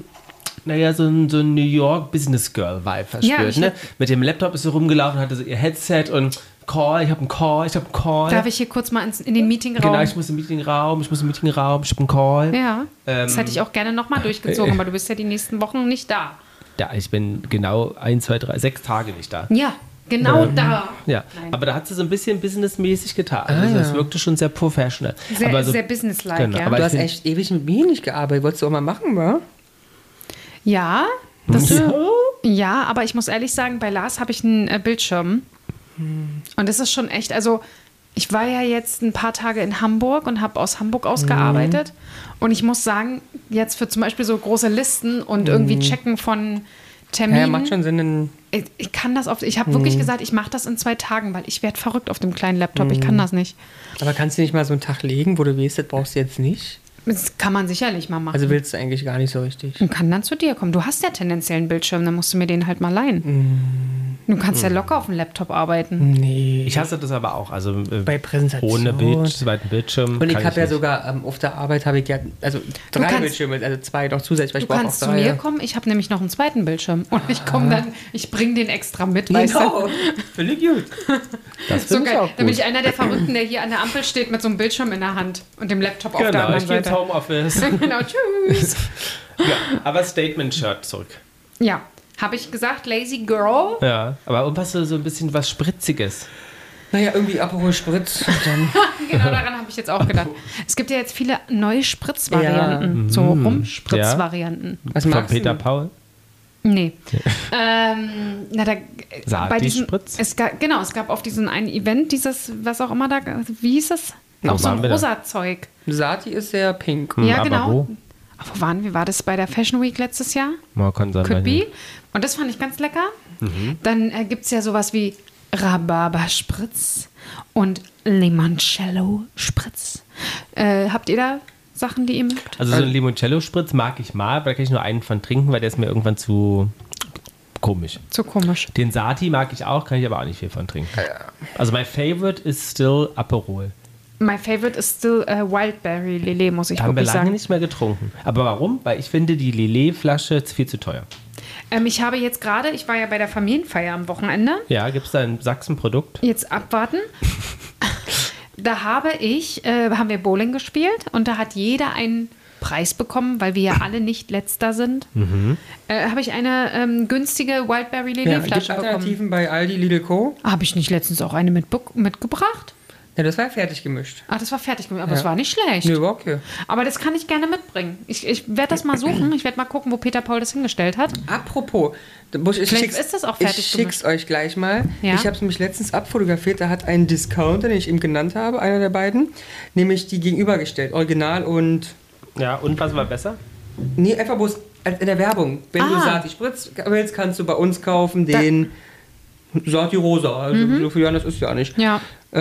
New York Business Girl Vibe verspürt. Ja, Ne? Mit dem Laptop ist sie rumgelaufen, hatte so ihr Headset und Call, ich habe einen Call. Darf ich hier kurz mal in den Meetingraum? Genau, ich muss im Meetingraum, ich habe einen Call. Ja, das hätte ich auch gerne nochmal durchgezogen, aber du bist ja die nächsten Wochen nicht da. Ja, ich bin genau 1, 2, 3, 6 Tage nicht da. Ja, genau da. Ja, Nein. aber da hat sie so ein bisschen businessmäßig getan. Also das wirkte schon sehr professional. Sehr, aber so, sehr businesslike, genau, ja. aber Du ich hast find- echt ewig mit mir nicht gearbeitet. Wolltest du auch mal machen, wa? Ja, das Ja. ja, aber ich muss ehrlich sagen, bei Lars habe ich einen Bildschirm. Und das ist schon echt, also ich war ja jetzt ein paar Tage in Hamburg und habe aus Hamburg aus gearbeitet. Und ich muss sagen, jetzt für zum Beispiel so große Listen und irgendwie checken von Terminen. Ja, macht schon Sinn. Ich kann das oft, ich habe wirklich gesagt, ich mache das in 2 Tagen, weil ich werde verrückt auf dem kleinen Laptop. Ich kann das nicht. Aber kannst du nicht mal so einen Tag legen, wo du weißt, das brauchst du jetzt nicht? Das kann man sicherlich mal machen. Also willst du eigentlich gar nicht so richtig. und kann dann zu dir kommen. Du hast ja tendenziell einen Bildschirm, dann musst du mir den halt mal leihen. Du kannst ja locker auf dem Laptop arbeiten. Nee. Ich hasse das aber auch. Also Bei Präsentation. ohne zweiten Bildschirm. Und ich kann habe ja nicht. sogar auf der Arbeit habe ich ja, also 3 kannst- Bildschirme, also 2 noch zusätzlich, weil Du ich brauche auch kannst zu 3. mir kommen, ich habe nämlich noch einen zweiten Bildschirm. Und ich komme dann, ich bringe den extra mit, weißt du? Genau, finde ich gut. Das So finde ich geil. auch Dann bin gut. ich einer der Verrückten, der hier an der Ampel steht mit so einem Bildschirm in der Hand und dem Laptop auf der Genau, anderen ich gehe ins Seite. Homeoffice. Genau, tschüss. Ja, aber Statement-Shirt zurück. Ja, habe ich gesagt, Lazy Girl? Ja, aber irgendwas so ein bisschen was Spritziges. Naja, irgendwie Aperol Spritz. Und dann Genau daran habe ich jetzt auch gedacht. Es gibt ja jetzt viele neue Spritzvarianten, so Rumspritzvarianten. was Von magst Peter du? Paul. Nee. Bei diesem, Sati-Spritz? es gab auf diesem einen Event dieses, was auch immer da, wie hieß es? Wo Auch so ein waren wir da? rosa Zeug. Sati ist sehr pink. Ja, aber genau. wo? Wo waren wir? War das bei der Fashion Week letztes Jahr? Man kann sein, Could weiß be. nicht. Und das fand ich ganz lecker. Mhm. Dann gibt es ja sowas wie Rhabarberspritz und Limoncello-Spritz. Habt ihr da Sachen, die ihr mögt? Also so ein Limoncello-Spritz mag ich mal, aber da kann ich nur einen von trinken, weil der ist mir irgendwann zu komisch. So komisch. Den Sati mag ich auch, kann ich aber auch nicht viel von trinken. Also mein Favorite ist still Aperol. My favorite is still Wildberry Lillet, muss ich Haben wir wirklich lange sagen. nicht mehr getrunken. Aber warum? Weil ich finde, die Lillet-Flasche ist viel zu teuer. Ich habe jetzt gerade, ich war ja bei der Familienfeier am Wochenende, Ja, gibt es da ein Sachsen-Produkt? jetzt abwarten. Da haben wir Bowling gespielt und da hat jeder einen Preis bekommen, weil wir ja alle nicht Letzter sind. Habe ich eine günstige Wildberry Ja, Lillet gibt Flasche bekommen. Alternativen bei Aldi, Lidl Co. Habe ich nicht letztens auch eine mitgebracht? Ja, das war ja fertig gemischt. Ah, das war fertig, aber Ja. es war nicht schlecht. Nee, war okay. Aber das kann ich gerne mitbringen. Ich werde das mal suchen. Ich werde mal gucken, wo Peter Paul das hingestellt hat. Apropos, Vielleicht ist das auch fertig Ich schick's euch gleich mal. Ja? Ich habe es nämlich letztens abfotografiert. Da hat ein Discounter, den ich eben genannt habe, einer der beiden, nämlich die gegenübergestellt. Original und... Ja, und was war besser? Nee, einfach bloß in der Werbung. Wenn du Sati Spritz willst, kannst du bei uns kaufen den Sati Rosa. Also so viel anders ist ja nicht. Ja.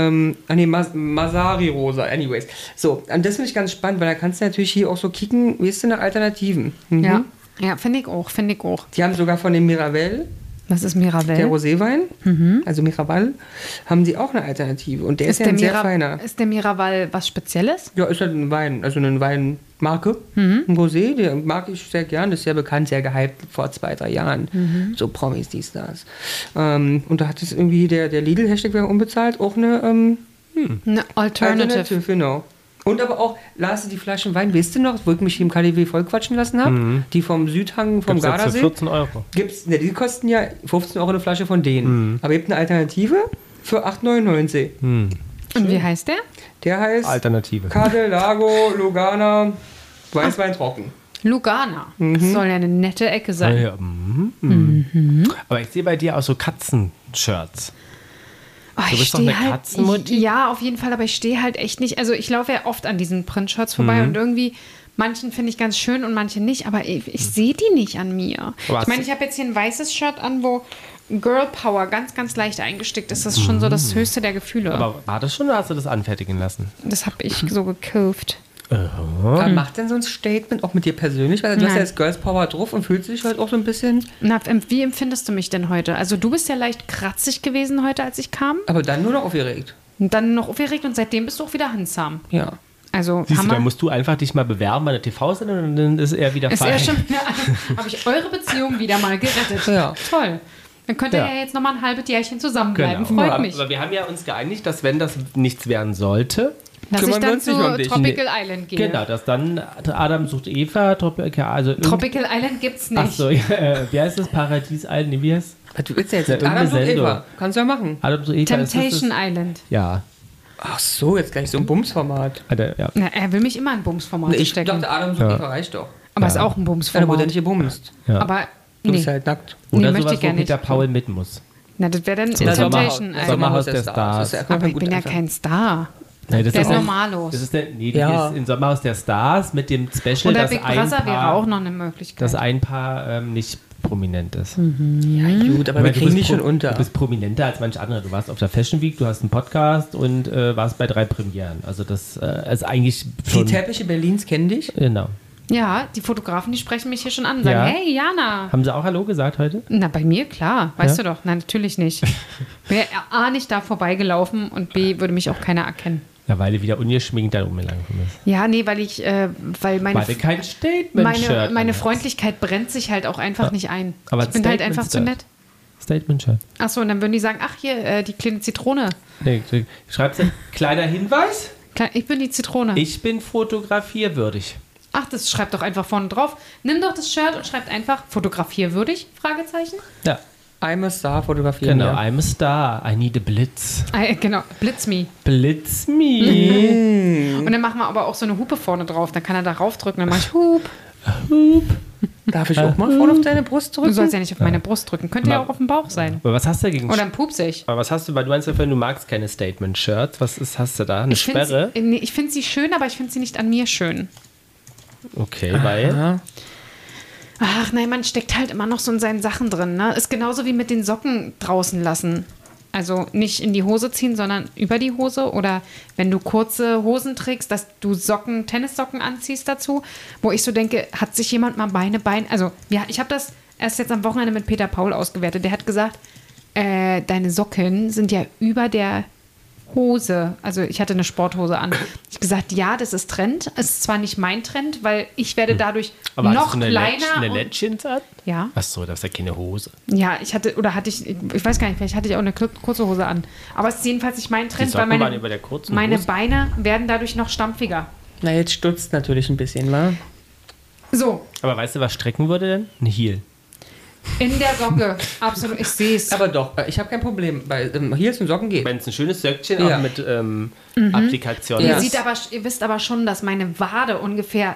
Masari Rosa. Anyways. So, und das finde ich ganz spannend, weil da kannst du natürlich hier auch so kicken, wie ist denn nach Alternativen? Ja, ja, finde ich auch. Die haben sogar von dem Miraval, Was ist Miraval? der Roséwein, also Miraval, haben die auch eine Alternative. Und der ist ja ein sehr feiner. Ist der Miraval was Spezielles? Ja, ist halt ein Wein, also eine Weinmarke. Ein Rosé, den mag ich sehr gern, das ist sehr bekannt, sehr gehypt vor 2-3 Jahren. So Promis, dies, das. Und da hat es irgendwie der Lidl-Hashtag wäre unbezahlt, auch eine Eine Alternative. genau. Und aber auch, Lars, die Flaschen Wein, weißt du noch, wo ich mich im KDW vollquatschen lassen habe? Die vom Südhang, vom Gibt's jetzt für Gardasee. 14 Euro. Die kosten ja 15 Euro eine Flasche von denen. Aber ihr habt eine Alternative für 8,99. Und wie heißt der? Der heißt Alternative. Cade Lago Lugana Weißwein trocken. Lugana. Das soll ja eine nette Ecke sein. Ja, aber ich sehe bei dir auch so Katzenshirts. Oh, Du ich bist doch steh eine halt, Katzenmutti? Ja, auf jeden Fall, aber ich stehe halt echt nicht. Also ich laufe ja oft an diesen Printshirts vorbei und irgendwie Manchen finde ich ganz schön und manche nicht, aber ich sehe die nicht an mir. Aber Ich meine, ich habe jetzt hier ein weißes Shirt an, wo Girl Power ganz, ganz leicht eingestickt ist. Das ist schon so das höchste der Gefühle. Aber war das schon oder hast du das anfertigen lassen? Das habe ich so gekauft. Wer macht denn so ein Statement auch mit dir persönlich? Weil du hast ja jetzt Girls Power drauf und fühlst dich halt auch so ein bisschen... Na, wie empfindest du mich denn heute? Also du bist ja leicht kratzig gewesen heute, als ich kam. Aber dann nur noch aufgeregt. Und dann noch aufgeregt und seitdem bist du auch wieder handsam. Ja. Also Siehst du, Hammer. da musst du einfach dich mal bewerben bei der TV-Sendung und dann ist er wieder Ist fein. er schon wieder, habe ich eure Beziehung wieder mal gerettet. Ja. Toll. Dann könnt ihr Ja. ja jetzt nochmal ein halbes Jährchen zusammenbleiben. Genau. Freut aber, mich. aber wir haben ja uns geeinigt, dass wenn das nichts werden sollte, Dass ich kümmern wir dann uns nicht um zu dich. Tropical Island gehe. genau, dass dann Adam sucht Eva, Tropical Island gibt's nicht. Achso, wie heißt das? Paradies Island? Nee, wie heißt Du willst ja jetzt Ja, mit Adam irgendeine und Sendung. Eva. Kannst du ja machen. Adam sucht Eva? ist das Temptation Island. Ja. Ach so, jetzt gleich so ein Bumsformat. Ja. Na, er will mich immer in Bumsformat Ich stecken. dachte, Adam und Eva reicht doch. Aber ist auch ein Ja, da wurde Bumsformat. er nicht gebumst. Ja. Aber Du nee. bist halt nackt. Oder möchte sowas, ich wo gerne Peter nicht. Paul mit muss. Na, das wäre dann So Sommerhaus- Temptation Island. Sommerhaus der Stars. Das ist ja Aber ich gut bin ja einfach. kein Star. Nee, das Der ist ein- normallos. Das ist die Ja. ist in Sommerhaus der Stars mit dem Special, Oder dass Big ein Brother wäre Paar, auch noch eine Möglichkeit. dass ein Paar nicht prominent ist. Ja, gut, aber wir Weil kriegen die schon Du unter. bist prominenter als manche andere. Du warst auf der Fashion Week, du hast einen Podcast und warst bei 3 Premieren. Also das ist eigentlich Die schon... Teppiche Berlins kennen dich. Genau. Ja, die Fotografen, die sprechen mich hier schon an und sagen, Ja. hey, Jana. Haben sie auch Hallo gesagt heute? Na, bei mir, klar. Weißt Ja? du doch. Nein, natürlich nicht. Wäre A, nicht da vorbeigelaufen und B, würde mich auch keiner erkennen. Ja, weil du wieder ungeschminkt da rumgelaufen bist. Ja, nee, weil meine, Weil du kein Statement-Shirt meine anhast. Freundlichkeit brennt sich halt auch einfach nicht ein. Aber ich bin halt einfach zu Statement-Shirt. nett. Statement-Shirt. Achso, und dann würden die sagen, ach hier, die kleine Zitrone. Nee, schreibst du, kleiner Hinweis, Ich bin die Zitrone. ich bin fotografierwürdig. Ach, das schreibt doch einfach vorne drauf. Nimm doch das Shirt und schreibt einfach fotografierwürdig, Fragezeichen. Ja, I'm a Star fotografieren. genau. Ja. I'm a star. I need a Blitz. Genau, Blitz me. Blitz me. Und dann machen wir aber auch so eine Hupe vorne drauf. Dann kann er da raufdrücken, dann mach ich Hup. Darf ich auch mal vorne auf deine Brust Du drücken? sollst ja nicht auf meine Brust drücken. Könnte ja auch auf dem Bauch sein. Aber was hast du dagegen? Oder ein Pupsig. Aber was hast du, weil du meinst ja, du magst keine Statement-Shirts. Hast du da? Eine Ich finde Sperre? sie schön, aber ich finde sie nicht an mir schön. Okay, weil. Ja. Ach nein, man steckt halt immer noch so in seinen Sachen drin. Ne? Ist genauso wie mit den Socken draußen lassen. Also nicht in die Hose ziehen, sondern über die Hose. Oder wenn du kurze Hosen trägst, dass du Tennissocken anziehst dazu. Wo ich so denke, hat sich jemand mal Also ja, ich habe das erst jetzt am Wochenende mit Peter Paul ausgewertet. Der hat gesagt, deine Socken sind ja über der Hose. Also ich hatte eine Sporthose an. Ich habe gesagt, ja, das ist Trend. Es ist zwar nicht mein Trend, weil ich werde dadurch Aber noch hast du eine kleiner. Eine und- Legends an? Ja. Achso, das ist ja keine Hose. Ja, ich weiß gar nicht, vielleicht hatte ich auch eine kurze Hose an. Aber es ist jedenfalls nicht mein Die Trend, weil Socken waren meine, über der kurzen meine Hose. Beine werden dadurch noch stampfiger. Na, jetzt stutzt natürlich ein bisschen, wa? So, Aber weißt du, was strecken würde denn? Ein Heel. in der Socke. Absolut, ich sehe es. Aber doch, ich habe kein Problem. Bei Heels und Socken geht. Wenn es ein schönes Söckchen Ja. auch mit Applikation Ja. ist. Ihr wisst aber schon, dass meine Wade ungefähr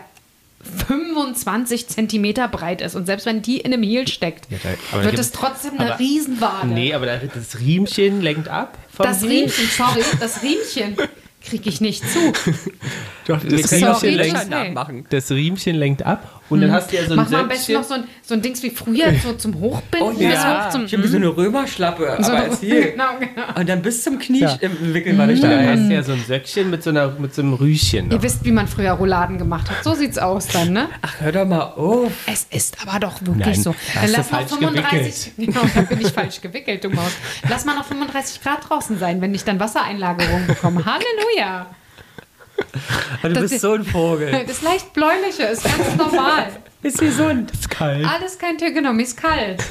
25 Zentimeter breit ist. Und selbst wenn die in einem Heel steckt, Ja, aber wird da es gibt- trotzdem eine aber- Riesenwade. Nee, aber das Riemchen lenkt ab vom Das Heel. Riemchen, sorry, das Riemchen kriege ich nicht zu. Doch, Wir das können auch Sorry, den Riemchen, das- Löchern nachmachen. das Riemchen lenkt ab und dann hast du ja so ein Mach mal am besten Söckchen. noch so ein Dings wie früher, so zum Hochbinden. Oh bis ja, hoch zum, ich habe so eine Römerschlappe, So aber eine- als Heel. genau. Und dann bis zum Knie Ja. wickeln wir dich da Dann hast ein. du ja so ein Söckchen mit so einem Rüschen. Ihr Noch. wisst, wie man früher Rouladen gemacht hat. So sieht's aus dann, ne? Ach, hör doch mal auf. Es ist aber doch wirklich Nein, so. da hast du lass noch falsch 35. Genau, da bin ich falsch gewickelt, du Maus. Lass mal noch 35 Grad draußen sein, wenn ich dann Wassereinlagerung bekomme. Halleluja! Du Das bist ist- so ein Vogel. Das leicht bläuliche ist ganz normal. Ist gesund. ist kalt. Alles kein Tier, genau, mir ist kalt.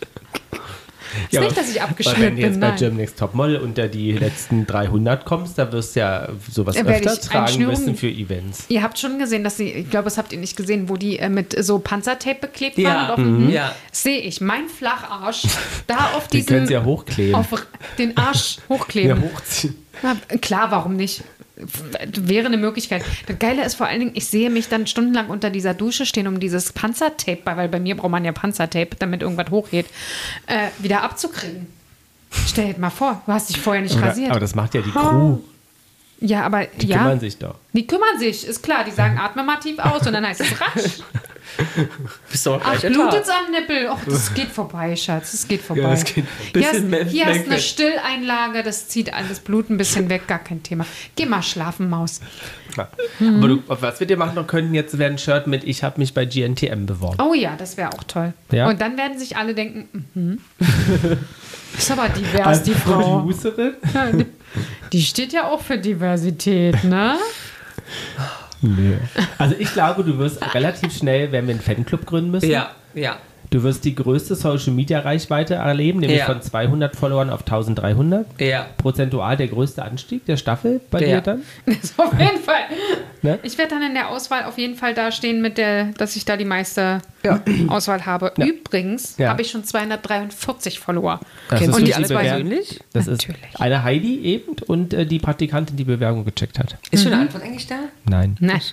Ist Ja, nicht, dass ich Weil abgeschmiert wenn du jetzt bin, bei nein. German Next Topmodel unter die letzten 300 kommst, da wirst du ja sowas Da werd öfter ich tragen Einschnürung- müssen für Events. Ihr habt schon gesehen, dass sie, ich glaube, das habt ihr nicht gesehen, wo die mit so Panzertape beklebt Ja. waren. Und auf dem, Ja. Sehe ich, mein Flacharsch, da auf Die diesem, können sie ja hochkleben. auf den Arsch hochkleben. Ja, hochziehen. Na, klar, warum nicht? Wäre eine Möglichkeit. Das Geile ist vor allen Dingen, ich sehe mich dann stundenlang unter dieser Dusche stehen, um dieses Panzertape, weil bei mir braucht man ja Panzertape, damit irgendwas hochgeht, wieder abzukriegen. Stell dir mal vor, du hast dich vorher nicht rasiert. Aber das macht ja die Crew. Ja, aber Die kümmern sich doch. Die kümmern sich, ist klar. Die sagen, atme mal tief aus und dann heißt es rasch. Bist du auch Ach, gleich blutet's am Nippel. Och, das geht vorbei, Schatz. Das geht vorbei. Ja, das geht hier hast eine Stilleinlage, das zieht alles Blut ein bisschen weg, gar kein Thema. Geh mal schlafen, Maus. Ja. Aber was wir dir machen noch können, jetzt wäre ein Shirt mit Ich habe mich bei GNTM beworben. Oh ja, das wäre auch toll. Ja? Und dann werden sich alle denken, ist aber divers, die Frau. Producerin? Ja, die steht ja auch für Diversität, ne? Nee. Also ich glaube, du wirst relativ schnell, werden wir einen Fanclub gründen müssen. Ja. Du wirst die größte Social-Media-Reichweite erleben, nämlich von 200 Followern auf 1300. Ja. Prozentual der größte Anstieg der Staffel bei dir dann. Das auf jeden Fall. Ne? Ich werde dann in der Auswahl auf jeden Fall da stehen, dass ich da die meiste Auswahl habe. Ja. Übrigens habe ich schon 243 Follower. Kennst du die alle Bewerbung. persönlich? Das Natürlich. ist eine Heidi eben und die Praktikantin, die Bewerbung gecheckt hat. Ist schon eine Antwort eigentlich da? Nein. Nein.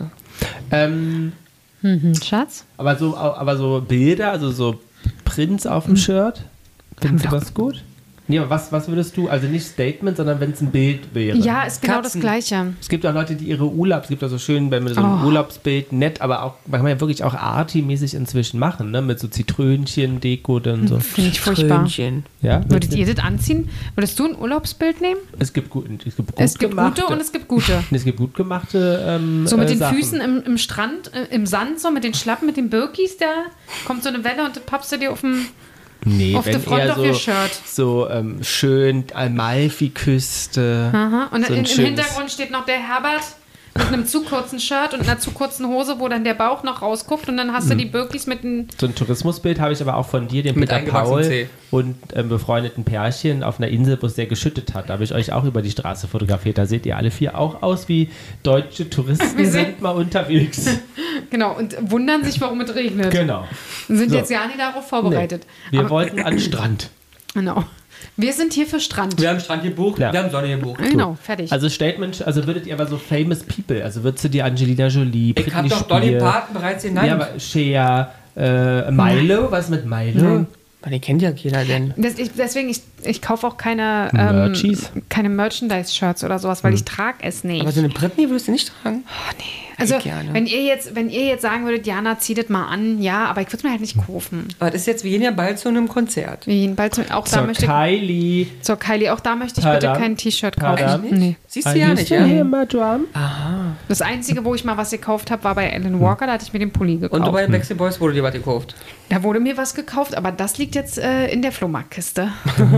Schatz? Aber so Bilder, also so Prints auf dem Shirt, findest du das gut? Nee, aber was würdest du, also nicht Statement, sondern wenn es ein Bild wäre? Ja, ist genau Katzen. das Gleiche. Es gibt auch Leute, die ihre es gibt auch so schön, wenn wir so ein Urlaubsbild nett, aber auch, man kann ja wirklich auch arty-mäßig inzwischen machen, ne? Mit so Zitrönchen, Deko dann so. Finde ich furchtbar. Trönchen. Ja? Würdet ihr das anziehen? Würdest du ein Urlaubsbild nehmen? Es gibt gut Es gibt gemachte, gute und es gibt gute. es gibt gut gemachte So mit den Sachen. Füßen im Strand, im Sand, so mit den Schlappen, mit den Birkis, da kommt so eine Welle und das pappst du dir auf dem... Nee, Auf wenn der Front eher auf ihr Shirt. so schön Amalfi-Küste. Aha. Und so ein im schönes- Hintergrund steht noch der Herbert mit einem zu kurzen Shirt und einer zu kurzen Hose, wo dann der Bauch noch rausguckt und dann hast du die Birkis mit den... So ein Tourismusbild habe ich aber auch von dir, dem Mit Peter eingewachsenem Paul Zeh. und befreundeten Pärchen auf einer Insel, wo es sehr geschüttet hat. Da habe ich euch auch über die Straße fotografiert. Da seht ihr alle vier auch aus wie deutsche Touristen Wir sind mal unterwegs. Genau, und wundern sich, warum es regnet. Genau. Sind So. jetzt gar nicht darauf vorbereitet. Wir Aber- wollten an den Strand. Genau. Wir sind hier für Strand. Wir haben Strand gebucht, Ja. wir haben Sonne gebucht. Genau, fertig. Also Statement, also würdet ihr aber so famous people, also würdest du dir Angelina Jolie, Ich habe doch Dolly Parton bereits genannt. ja, aber Shea, Milo, was mit Milo? Nein. Man, den kennt ja keiner denn. Deswegen, ich kaufe auch keine Merchies? keine Merchandise-Shirts oder sowas, weil ich trage es nicht. Aber so eine Britney würdest du nicht tragen? Also, gerne. wenn ihr jetzt sagen würdet, Jana, zieh das mal an, ja, aber ich würde es mir halt nicht kaufen. Aber das ist jetzt, wir gehen ja bald zu einem Konzert. Auch da Zur möchte ich, Kylie. zur Kylie, auch da möchte ich bitte Padam. kein T-Shirt Padam. kaufen. Nee. Siehst du ja nicht, ja? Das Einzige, wo ich mal was gekauft habe, war bei Alan Walker, da hatte ich mir den Pulli gekauft. Und bei den Backstreet Boys wurde dir was gekauft. Da wurde mir was gekauft, aber das liegt jetzt in der Flohmarktkiste.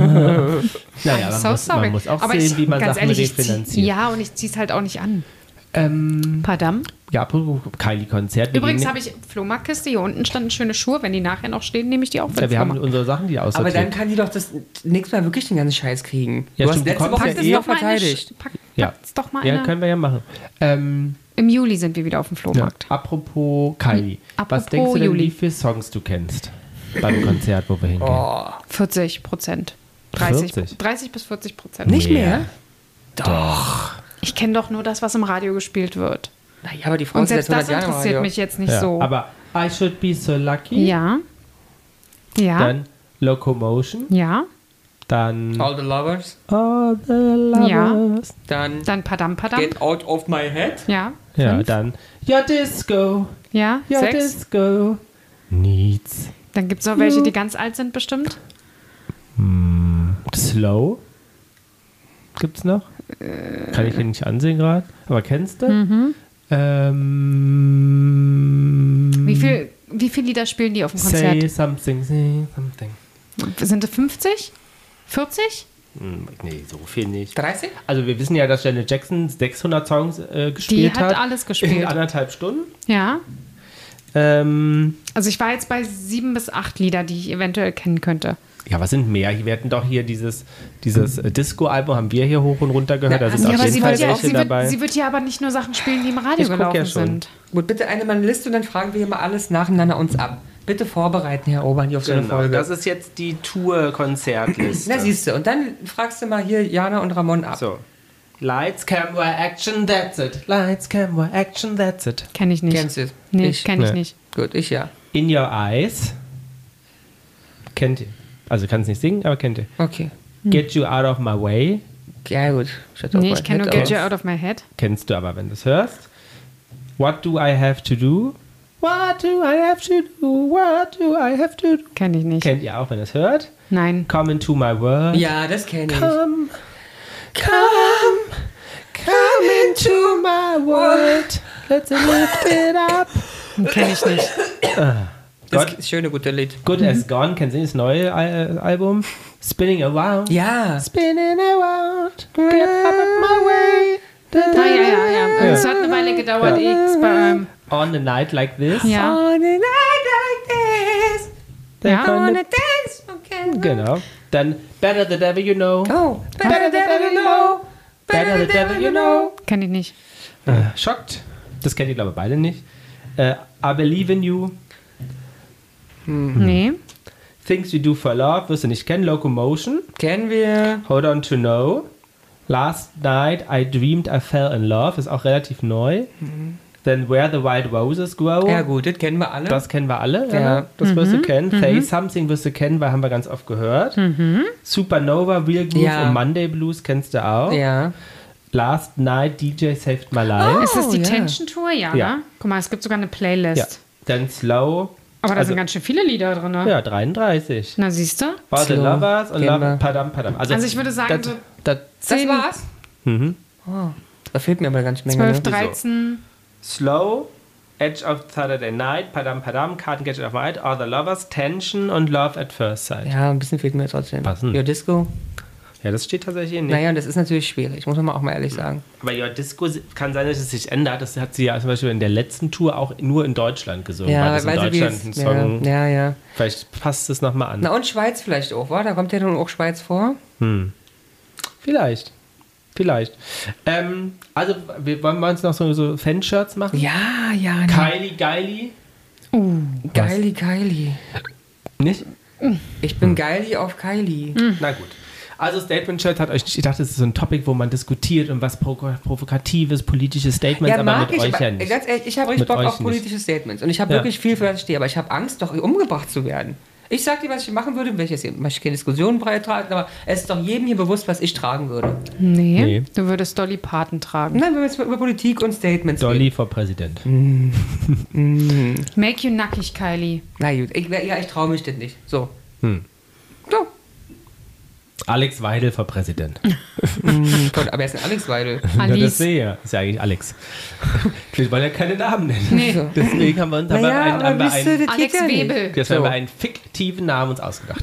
Naja, So sorry. man muss auch aber sehen, wie man ganz Sachen ehrlich, ich refinanziert. ja, und ich ziehe es halt auch nicht an. Ähm, Padam. ja, apropos Kylie-Konzert. Übrigens habe ich Flohmarktkiste, hier unten standen schöne Schuhe. Wenn die nachher noch stehen, nehme ich die auch für ja, den wir haben Flohmarkt. unsere Sachen, die Aber aussortiert. dann kann die doch das nächstes Mal wirklich den ganzen Scheiß kriegen. Ja, du hast stimmt, du letzte kommst Woche ja das eh- noch verteidigt. Packt's doch mal ja, eine. können wir ja machen. Im Juli sind wir wieder auf dem Ja. Flohmarkt. Apropos Kylie. Was Apropos denkst du denn, Juli. wie viele Songs du kennst beim Konzert, wo wir hingehen? Oh, 40%. 30 bis 40%. nicht Mehr. mehr? Doch. Ich kenne doch nur das, was im Radio gespielt wird. Naja, aber die Frau Und ist jetzt selbst das 100 Jahre im interessiert Radio. mich jetzt nicht Ja, so. aber I Should Be So Lucky. Ja. Ja. Dann Locomotion. Ja. Dann All the Lovers. All the Lovers. Dann Dann Padam Padam. Get Out of My Head. Ja. Ja, 5. dann Your Disco. Ja. Your 6. Disco needs Dann gibt es noch welche, die ganz alt sind bestimmt. Slow. Gibt's noch? Kann ich hier nicht ansehen gerade. Aber kennst du? Wie viel Lieder spielen die auf dem Konzert? Say something, say something. Sind es 50? 40? Nee, so viel nicht. 30? Also wir wissen ja, dass Janet Jackson 600 Songs gespielt Die hat alles gespielt. In 1,5 Stunden. Ja. Ähm, Also ich war jetzt bei 7 bis 8 Lieder, die ich eventuell kennen könnte. ja, was sind mehr? Wir hatten doch hier dieses Disco-Album, haben wir hier hoch und runter gehört. Da sind auf jeden Fall welche dabei. sie wird ja aber nicht nur Sachen spielen, die im Radio Ich guck gelaufen ja schon. sind. Gut, bitte eine meine Liste und dann fragen wir hier mal alles nacheinander uns ab. Bitte vorbereiten, Herr Obern, hier auf so eine Folge. das ist jetzt die Tour-Konzertliste. Na, siehst du. Und dann fragst du mal hier Jana und Ramon ab. So. Lights, Camera, Action, that's it. Lights, Camera, Action, that's it. Kenne ich nicht. Kennst du es? Nee, Ich. kenne ich Nee. nicht. Gut, ich ja. In Your Eyes. Kennt ihr. Also kann es nicht singen, aber kennt ihr. Okay. Get You Out of My Way. Ja, gut. Nee, ich kenne nur Get You Out of My Head. Kennst du aber, wenn du es hörst. What do I have to do? What do I have to do? What do I have to do? Kenne ich nicht. Kennt ihr auch, wenn ihr es hört? Nein. Come into my world. Ja, das kenne ich. Come into my world. Let's lift it up. Kenne ich nicht. Das ist ein schönes, gutes Lied. Good as Gone, kennst du das neue Album? Spinning Around. Ja. Spinning around. Get out of my way. Ja. Es hat eine Weile gedauert. On a night like this. Ja. On a night like this. Ja. Wanna dance, okay. Genau. Dann Better the Devil You Know. Oh, Better the Devil You Know. Better the Devil You Know. Kenne ich nicht. Schockt. Das kennt ihr, glaube ich, beide nicht. I Believe in You. Nee. Things We Do for Love. Wirst du nicht kennen. Locomotion. kennen wir. Hold On to Know. Last Night I Dreamed I Fell in Love. Ist auch relativ neu. Then Where the Wild Roses Grow. Ja gut, das kennen wir alle. Das kennen wir alle. Ja. Das wirst du kennen. Say Something wirst du kennen, weil haben wir ganz oft gehört. Supernova, Real Groove Ja. und Monday Blues kennst du auch. Ja. Last Night DJ Saved My Life. Ist das die ja. Tension Tour? Ja, Ja. ne? Guck mal, es gibt sogar eine Playlist. Ja. Dann Slow. Aber da Also- sind ganz schön viele Lieder drin. Ne? Ja, 33. Na, siehst du? For the Slow. Lovers und Kennen wir. Love, Padam, Padam. Also ich würde sagen, so Das 10, war's? Oh, da fehlt mir aber eine ganze Menge. 12, Ne? 13. Slow, Edge of Saturday Night, Padam, Padam, Can't Get It Off My Head, All the Lovers, Tension und Love at First Sight. Ja, Ja, ein bisschen fehlt mir trotzdem. Passen. Your Disco. das steht tatsächlich hier nicht. Naja, das ist natürlich schwierig, muss man auch mal ehrlich sagen. Aber Your Disco kann sein, dass es sich ändert. Das hat sie ja zum Beispiel in der letzten Tour auch nur in Deutschland gesungen. weil das in sie Deutschland ein Song. Ja. Vielleicht passt es nochmal an. Na und Schweiz vielleicht auch, wa? Da kommt ja dann auch Schweiz vor. Vielleicht. Also, wollen wir uns noch so Fanshirts machen? Ja, ne. Kylie, Geili. Kylie. Nicht? Ich bin Geili auf Kylie. Na gut. Also Statement-Shirt hat euch nicht, ich dachte, das ist so ein Topic, wo man diskutiert und was provokatives, politische Statements, Ja, aber mag mit ich, euch aber ja nicht. ganz ehrlich, ich habe richtig Mit Bock euch auf nicht. politische Statements. Und ich habe Ja. wirklich viel, für das ich stehe. Aber ich habe Angst, doch umgebracht zu werden. Ich sag dir, was ich machen würde, möchte ich keine Diskussionen beitragen, aber es ist doch jedem hier bewusst, was ich tragen würde. Nee, du würdest Dolly Parton tragen. Nein, wenn wir jetzt über Politik und Statements Dolly reden. for President. Make you nackig, Kylie. Na gut, ich traue mich das nicht. So. So. Alex Weidel for Präsident. Aber er ist ein Alex Weidel. Ja, das Alice. sehe ja. Ist ja eigentlich Alex. Wir wollen ja keine Namen nennen. Nee. Deswegen haben wir uns Alex Webel. deswegen haben wir einen fiktiven Namen uns ausgedacht.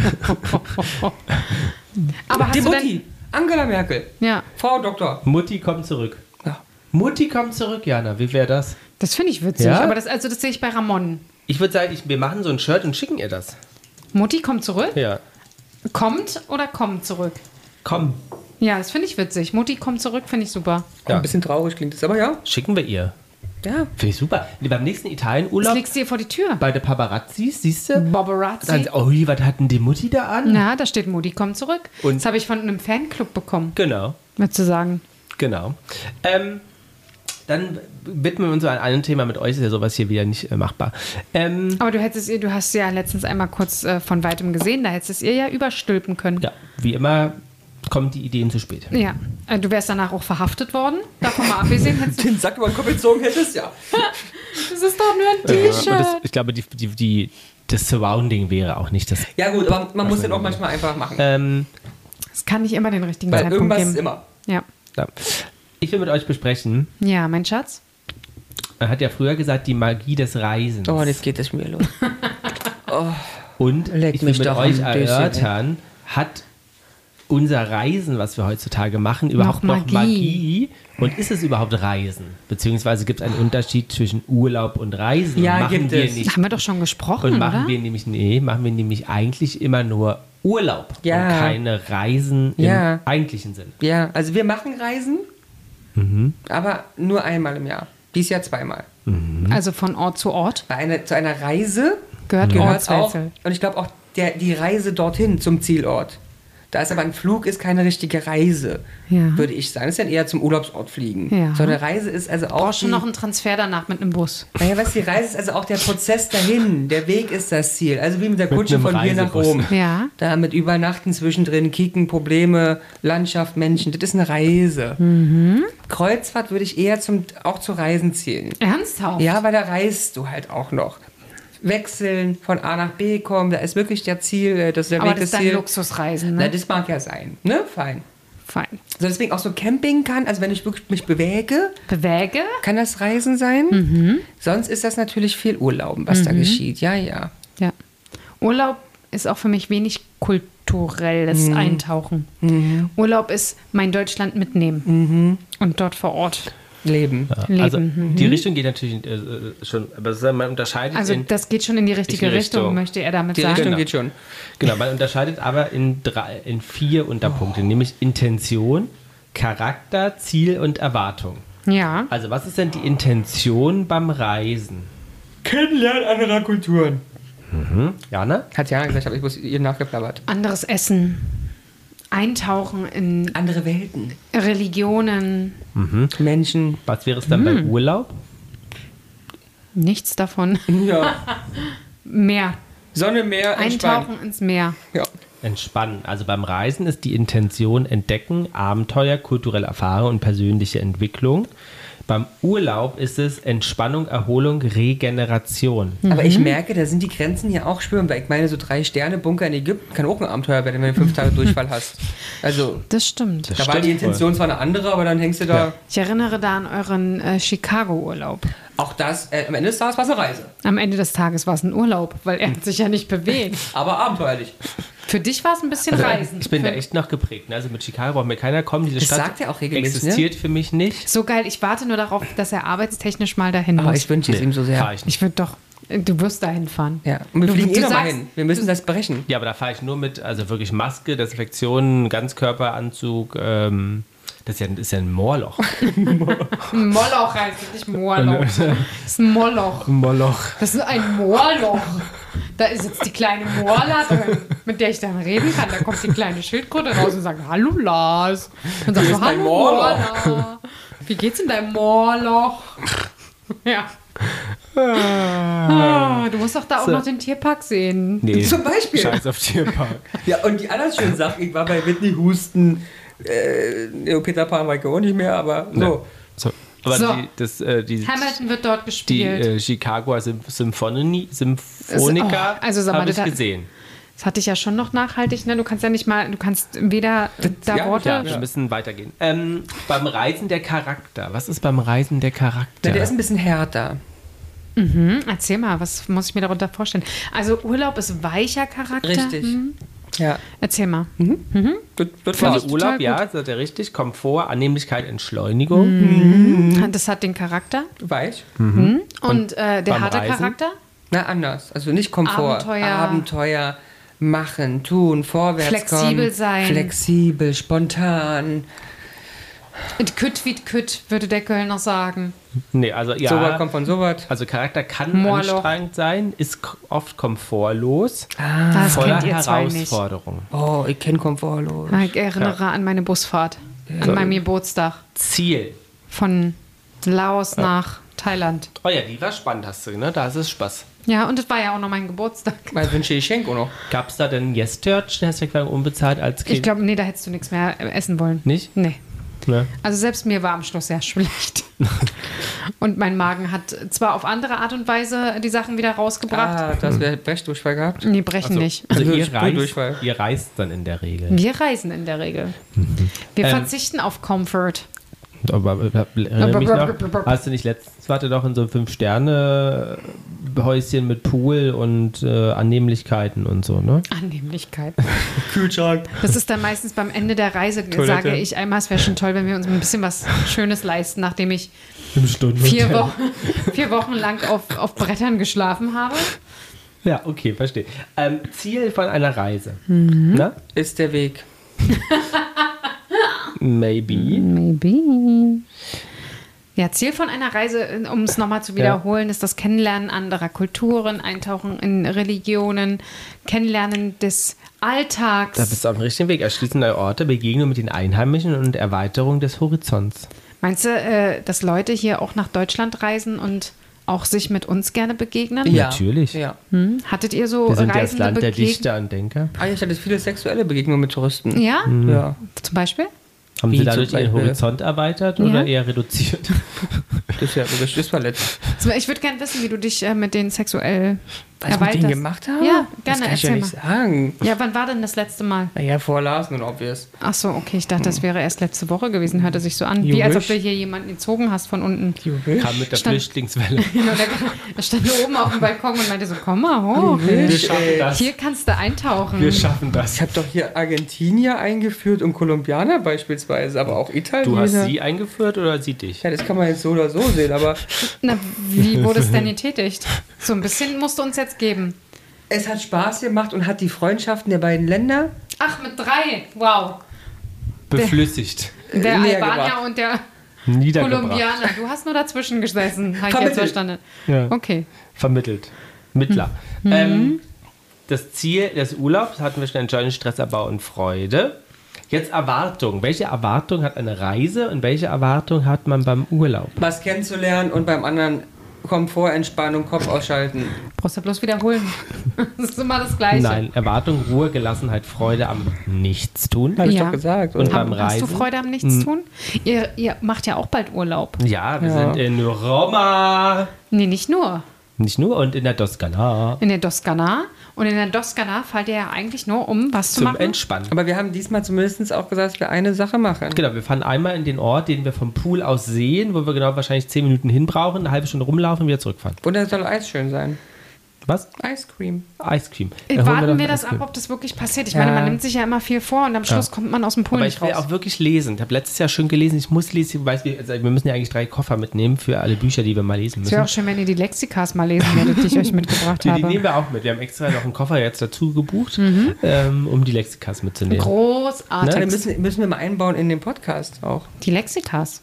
Aber hast Die du Mutti. Angela Merkel. Ja, Frau Doktor. Mutti kommt zurück. Ja. Mutti kommt zurück, Jana. Wie wäre das? das finde ich witzig. Ja? Aber das sehe ich bei Ramon. Ich würde sagen, wir machen so ein Shirt und schicken ihr das. Mutti kommt zurück? Ja. Kommt oder kommt zurück? Komm, Ja, das finde ich witzig. Mutti kommt zurück, finde ich super. Ja. Ein bisschen traurig klingt es, aber ja. schicken wir ihr. Ja. Finde ich super. Beim nächsten Das Italienurlaub legst du ihr vor die Tür. bei der Paparazzis, siehst du? Bobberazzi. Dann, ui, was hat denn die Mutti da an? Na, da steht Mutti kommt zurück. Und- Das habe ich von einem Fanclub bekommen, Genau, zu sagen. genau. Dann widmen wir uns an einem Thema mit euch, ist ja sowas hier wieder nicht machbar. Aber du hast ja letztens einmal kurz von weitem gesehen, da hättest es ihr ja überstülpen können. Ja, wie immer kommen die Ideen zu spät. Ja. Du wärst danach auch verhaftet worden. Davon mal abgesehen, hättest du. Den Sack über den Kopf gezogen hättest, ja. Das ist doch nur ein Und T-Shirt. ich glaube, das Surrounding wäre auch nicht das. Ja gut, aber man muss den auch manchmal einfach machen. Es kann nicht immer den richtigen Weil Zeitpunkt irgendwas geben. ist immer. Ja. Ja. Ich will mit euch besprechen, Ja, mein Schatz. er hat ja früher gesagt, die Magie des Reisens. Oh, jetzt geht es mir los. Und Leck ich will mich mit doch euch am Döschen, erörtern, hat unser Reisen, was wir heutzutage machen, überhaupt noch Magie? Und ist es überhaupt Reisen? Beziehungsweise gibt es einen Unterschied zwischen Urlaub und Reisen? Ja, machen gibt wir es. nicht. Haben wir doch schon gesprochen, Und machen oder? wir nämlich eigentlich immer nur Urlaub Ja. und keine Reisen Ja. im eigentlichen Sinn. Ja, also wir machen Reisen, aber nur einmal im Jahr. Dies Jahr zweimal. Also von Ort zu Ort Zu einer Reise gehört gehört auch, Ortswechsel. und ich glaube auch die Reise dorthin zum Zielort. Da ist aber ein Flug ist keine richtige Reise, Ja. würde ich sagen. Das ist ja eher zum Urlaubsort fliegen. Ja. So eine Reise ist also auch Brauchst schon noch einen Transfer danach mit einem Bus. naja, was die Reise ist, also auch der Prozess dahin. Der Weg ist das Ziel. Also wie mit der Kutsche einem von hier nach Reisebus. Rom. Ja. Da mit Übernachten zwischendrin, Kicken, Probleme, Landschaft, Menschen. Das ist eine Reise. Kreuzfahrt würde ich eher auch zu Reisen zählen. Ernsthaft? Ja, weil da reist du halt auch noch. Wechseln, von A nach B kommen, da ist wirklich der Ziel, das ist der Aber Weg das des ist dann Ziels. Luxusreisen, Na, ne? das mag ja sein, ne? Fein. Fein. Also deswegen auch so Camping kann, also wenn ich wirklich mich bewege, Bewäge? kann das Reisen sein. Sonst ist das natürlich viel Urlauben, was da geschieht. Ja, ja. Ja. Urlaub ist auch für mich wenig kulturelles Eintauchen. Urlaub ist mein Deutschland mitnehmen und dort vor Ort Leben. leben. Also die Richtung geht natürlich schon, aber man unterscheidet Also das geht schon in die richtige Richtung, Richtung. möchte er damit Die sagen. Richtung geht schon. Genau, man unterscheidet aber in 4 Unterpunkte, nämlich Intention, Charakter, Ziel und Erwartung. Ja. Also was ist denn die Intention beim Reisen? Kennenlernen anderer Kulturen. Jana? Hat Jana gesagt, aber ich muss ihr nachgeplappert. Anderes Essen. Eintauchen in Andere Welten. Religionen. Menschen. Was wäre es dann bei Urlaub? Nichts davon. Ja. Meer. Sonne, Meer, entspannen. Eintauchen ins Meer. Ja. Entspannen. Also beim Reisen ist die Intention Entdecken, Abenteuer, kulturelle Erfahrung und persönliche Entwicklung. Beim Urlaub ist es Entspannung, Erholung, Regeneration. Aber ich merke, da sind die Grenzen ja auch spürbar. Ich meine, so 3-Sterne-Bunker in Ägypten kann auch ein Abenteuer werden, wenn du 5 Tage Durchfall hast. Also, Das stimmt. da war die Intention zwar eine andere, aber dann hängst du da. Ja. Ich erinnere da an euren Chicago-Urlaub. Auch das, am Ende des Tages war es eine Reise. Am Ende des Tages war es ein Urlaub, weil er hat sich ja nicht bewegt. Aber abenteuerlich. Für dich war es ein bisschen Reisen. Ich bin da Für- echt noch geprägt. Ne? Also mit Chicago braucht mir keiner kommen. Diese Das Stadt sagt er auch regelmäßig, existiert für mich nicht. So geil, ich warte nur darauf, dass er arbeitstechnisch mal dahin Aber muss. ich wünsche es ihm so sehr. Fahr ich nicht. Ich würde doch, du wirst dahin fahren. Ja. Und wir Du- fliegen du nochmal sagst- hin. Wir müssen das brechen. Ja, aber da fahre ich nur mit, also wirklich Maske, Desinfektion, Ganzkörperanzug. Das ist ja ein Moorloch. Moloch heißt es, nicht Moorloch. Das ist ein Moloch. Moloch. Das ist ein Moorloch. Da ist jetzt die kleine Moorla drin, mit der ich dann reden kann. Da kommt die kleine Schildkröte raus und sagt, hallo Lars. Dann sagst Hier du, ist mein hallo Moorloch. Moorla. Wie geht's in deinem Moorloch? Ja. Du musst doch da auch So. noch den Tierpark sehen. Nee, Zum Beispiel. Scheiß auf Tierpark. Ja, und die anderen schönen Sachen, ich war bei Whitney Houston, Peter Pan war ich auch nicht mehr, aber so. Ja. So. Aber So. die Hamilton wird dort gespielt. Chicagoer Symphoniker also sag mal, habe ich das hat- gesehen. Das hatte ich ja schon noch nachhaltig. Ne? Du kannst ja nicht mal, du kannst weder da ja, Worte. Ja, wir müssen weitergehen. Beim Reisen der Charakter. Was ist beim Reisen der Charakter? Na, der ist ein bisschen härter. Erzähl mal, was muss ich mir darunter vorstellen? Also Urlaub ist weicher Charakter. Richtig. Ja. Erzähl mal. Wird also raus. Urlaub, total ja, sagt er richtig. Komfort, Annehmlichkeit, Entschleunigung. Das hat den Charakter. Weich. Und der beim harte Reisen? Charakter? Na, anders. Also nicht Komfort. Abenteuer. Abenteuer. Machen, tun, vorwärts Flexibel kommen. sein. Flexibel, spontan. Kütt wie Kütt, würde der Kölner sagen. Nee, also ja. Sowas kommt von sowas. Also Charakter kann Moorloch. anstrengend sein, ist oft komfortlos, Das voller kennt ihr zwei nicht. Herausforderungen. Oh, ich kenne komfortlos. Ich erinnere an meine Busfahrt. An meinem Geburtstag. Ziel. Von Laos nach Thailand. Oh ja, die war spannend, hast du, ne? Da ist es Spaß. Ja, und das war ja auch noch mein Geburtstag. Mal wünsche ich Schenk auch noch. Gab es da denn Yes-Church, Hashtag unbezahlt als Kind? Ich glaube, nee, da hättest du nichts mehr essen wollen. Nicht? Nee. Ne? Also selbst mir war am Schluss sehr schlecht. Und mein Magen hat zwar auf andere Art und Weise die Sachen wieder rausgebracht. Ah, das wäre Brechdurchfall gehabt. Nee, brechen nicht. Also Also ihr, Sprühdurchfall. ihr reist dann in der Regel. Wir reisen in der Regel. Wir verzichten auf Comfort. Aber erinnere mich noch, hast du nicht letztens, warte doch in so einem 5-Sterne-Häuschen mit Pool und Annehmlichkeiten und so, ne? Annehmlichkeit. Kühlschrank. Das ist dann meistens beim Ende der Reise, sage ich einmal, es wäre schon toll, wenn wir uns ein bisschen was Schönes leisten, nachdem ich 4 Wochen lang auf Brettern geschlafen habe. Ja, okay, verstehe. Ziel von einer Reise. Na? Ist der Weg. Maybe. Maybe. Ja, Ziel von einer Reise, um es nochmal zu wiederholen, ist das Kennenlernen anderer Kulturen, Eintauchen in Religionen, Kennenlernen des Alltags. Da bist du auf dem richtigen Weg. Erschließen neue Orte, Begegnung mit den Einheimischen und Erweiterung des Horizonts. Meinst du, dass Leute hier auch nach Deutschland reisen und auch sich mit uns gerne begegnen? Ja. Natürlich. Ja. Hattet ihr so Wir sind ja das reisende Land der Begegnungen? Dichter und Denker. Ich hatte viele sexuelle Begegnungen mit Touristen. Ja? Ja. Zum Beispiel? Haben Wie Sie zum dadurch Ihren Beispiel? Horizont erweitert oder Ja. eher reduziert? Das ist ja wirklich das Ballett. Also ich würde gerne wissen, wie du dich mit denen sexuell Was ich mit erweiterst. denen gemacht habe? Ja, Das gerne, kann ich ja erzähl nicht mal. sagen. Ja, wann war denn das letzte Mal? Naja, vor Last and Obvious. Ach so, okay, ich dachte, das wäre erst letzte Woche gewesen, hörte sich so an. Wie als ob du hier jemanden gezogen hast von unten. Kam mit der Stand- Flüchtlingswelle. Genau, der stand oben auf dem Balkon und meinte so, komm mal hoch. Wir schaffen das. Hier kannst du eintauchen. Wir schaffen das. Ich habe doch hier Argentinier eingeführt und Kolumbianer beispielsweise, aber auch Italiener. Du hast sie eingeführt oder sie dich? Ja, das kann man jetzt so oder so sehen, aber Na, wie wurde es denn getätigt? So ein bisschen musst du uns jetzt geben. es hat Spaß gemacht und hat die Freundschaften der beiden Länder. Ach, mit 3. Wow. Beflüssigt. Der näher Albanier gebracht. und der Niedergebracht. Kolumbianer. Du hast nur dazwischen gesessen, habe ich jetzt Vermittelt. verstanden. Ja. Okay. Vermittelt. Mittler. Das Ziel des Urlaubs hatten wir schon entscheidend Stressabbau und Freude. Jetzt Erwartung. Welche Erwartung hat eine Reise und welche Erwartung hat man beim Urlaub? Was kennenzulernen und beim anderen Komfort, Entspannung, Kopf ausschalten. Brauchst du bloß wiederholen. Das ist immer das Gleiche. Nein, Erwartung, Ruhe, Gelassenheit, Freude am Nichtstun. Habe ich Ja. doch gesagt. Und Oder? beim Hast du Reisen? Freude am Nichtstun? Ihr macht ja auch bald Urlaub. Ja, wir Ja. sind in Roma. Nee, nicht nur. Nicht nur, und in der Toskana. In der Toskana. Und in der Toskana fällt ihr ja eigentlich nur um, was zu Zum machen. Entspannen. Aber wir haben diesmal zumindest auch gesagt, dass wir eine Sache machen. Genau, wir fahren einmal in den Ort, den wir vom Pool aus sehen, wo wir genau wahrscheinlich 10 Minuten hin brauchen, eine halbe Stunde rumlaufen und wieder zurückfahren. Und da soll Eis schön sein. Was? Ice Cream. Ice Cream. Dann holen Warten doch wir ein das Ice Cream. ab, ob das wirklich passiert. Ich Ja. meine, man nimmt sich ja immer viel vor und am Schluss kommt man aus dem Pool Aber nicht ich will raus. auch wirklich lesen. Ich habe letztes Jahr schon gelesen, ich muss lesen. Ich weiß, wir müssen ja eigentlich 3 Koffer mitnehmen für alle Bücher, die wir mal lesen Es wäre müssen. auch schön, wenn ihr die Lexikas mal lesen werdet, die ich euch mitgebracht Die habe. nehmen wir auch mit. Wir haben extra noch einen Koffer jetzt dazu gebucht, um die Lexikas mitzunehmen. Großartig. Ne, müssen wir mal einbauen in den Podcast auch. Die Lexikas.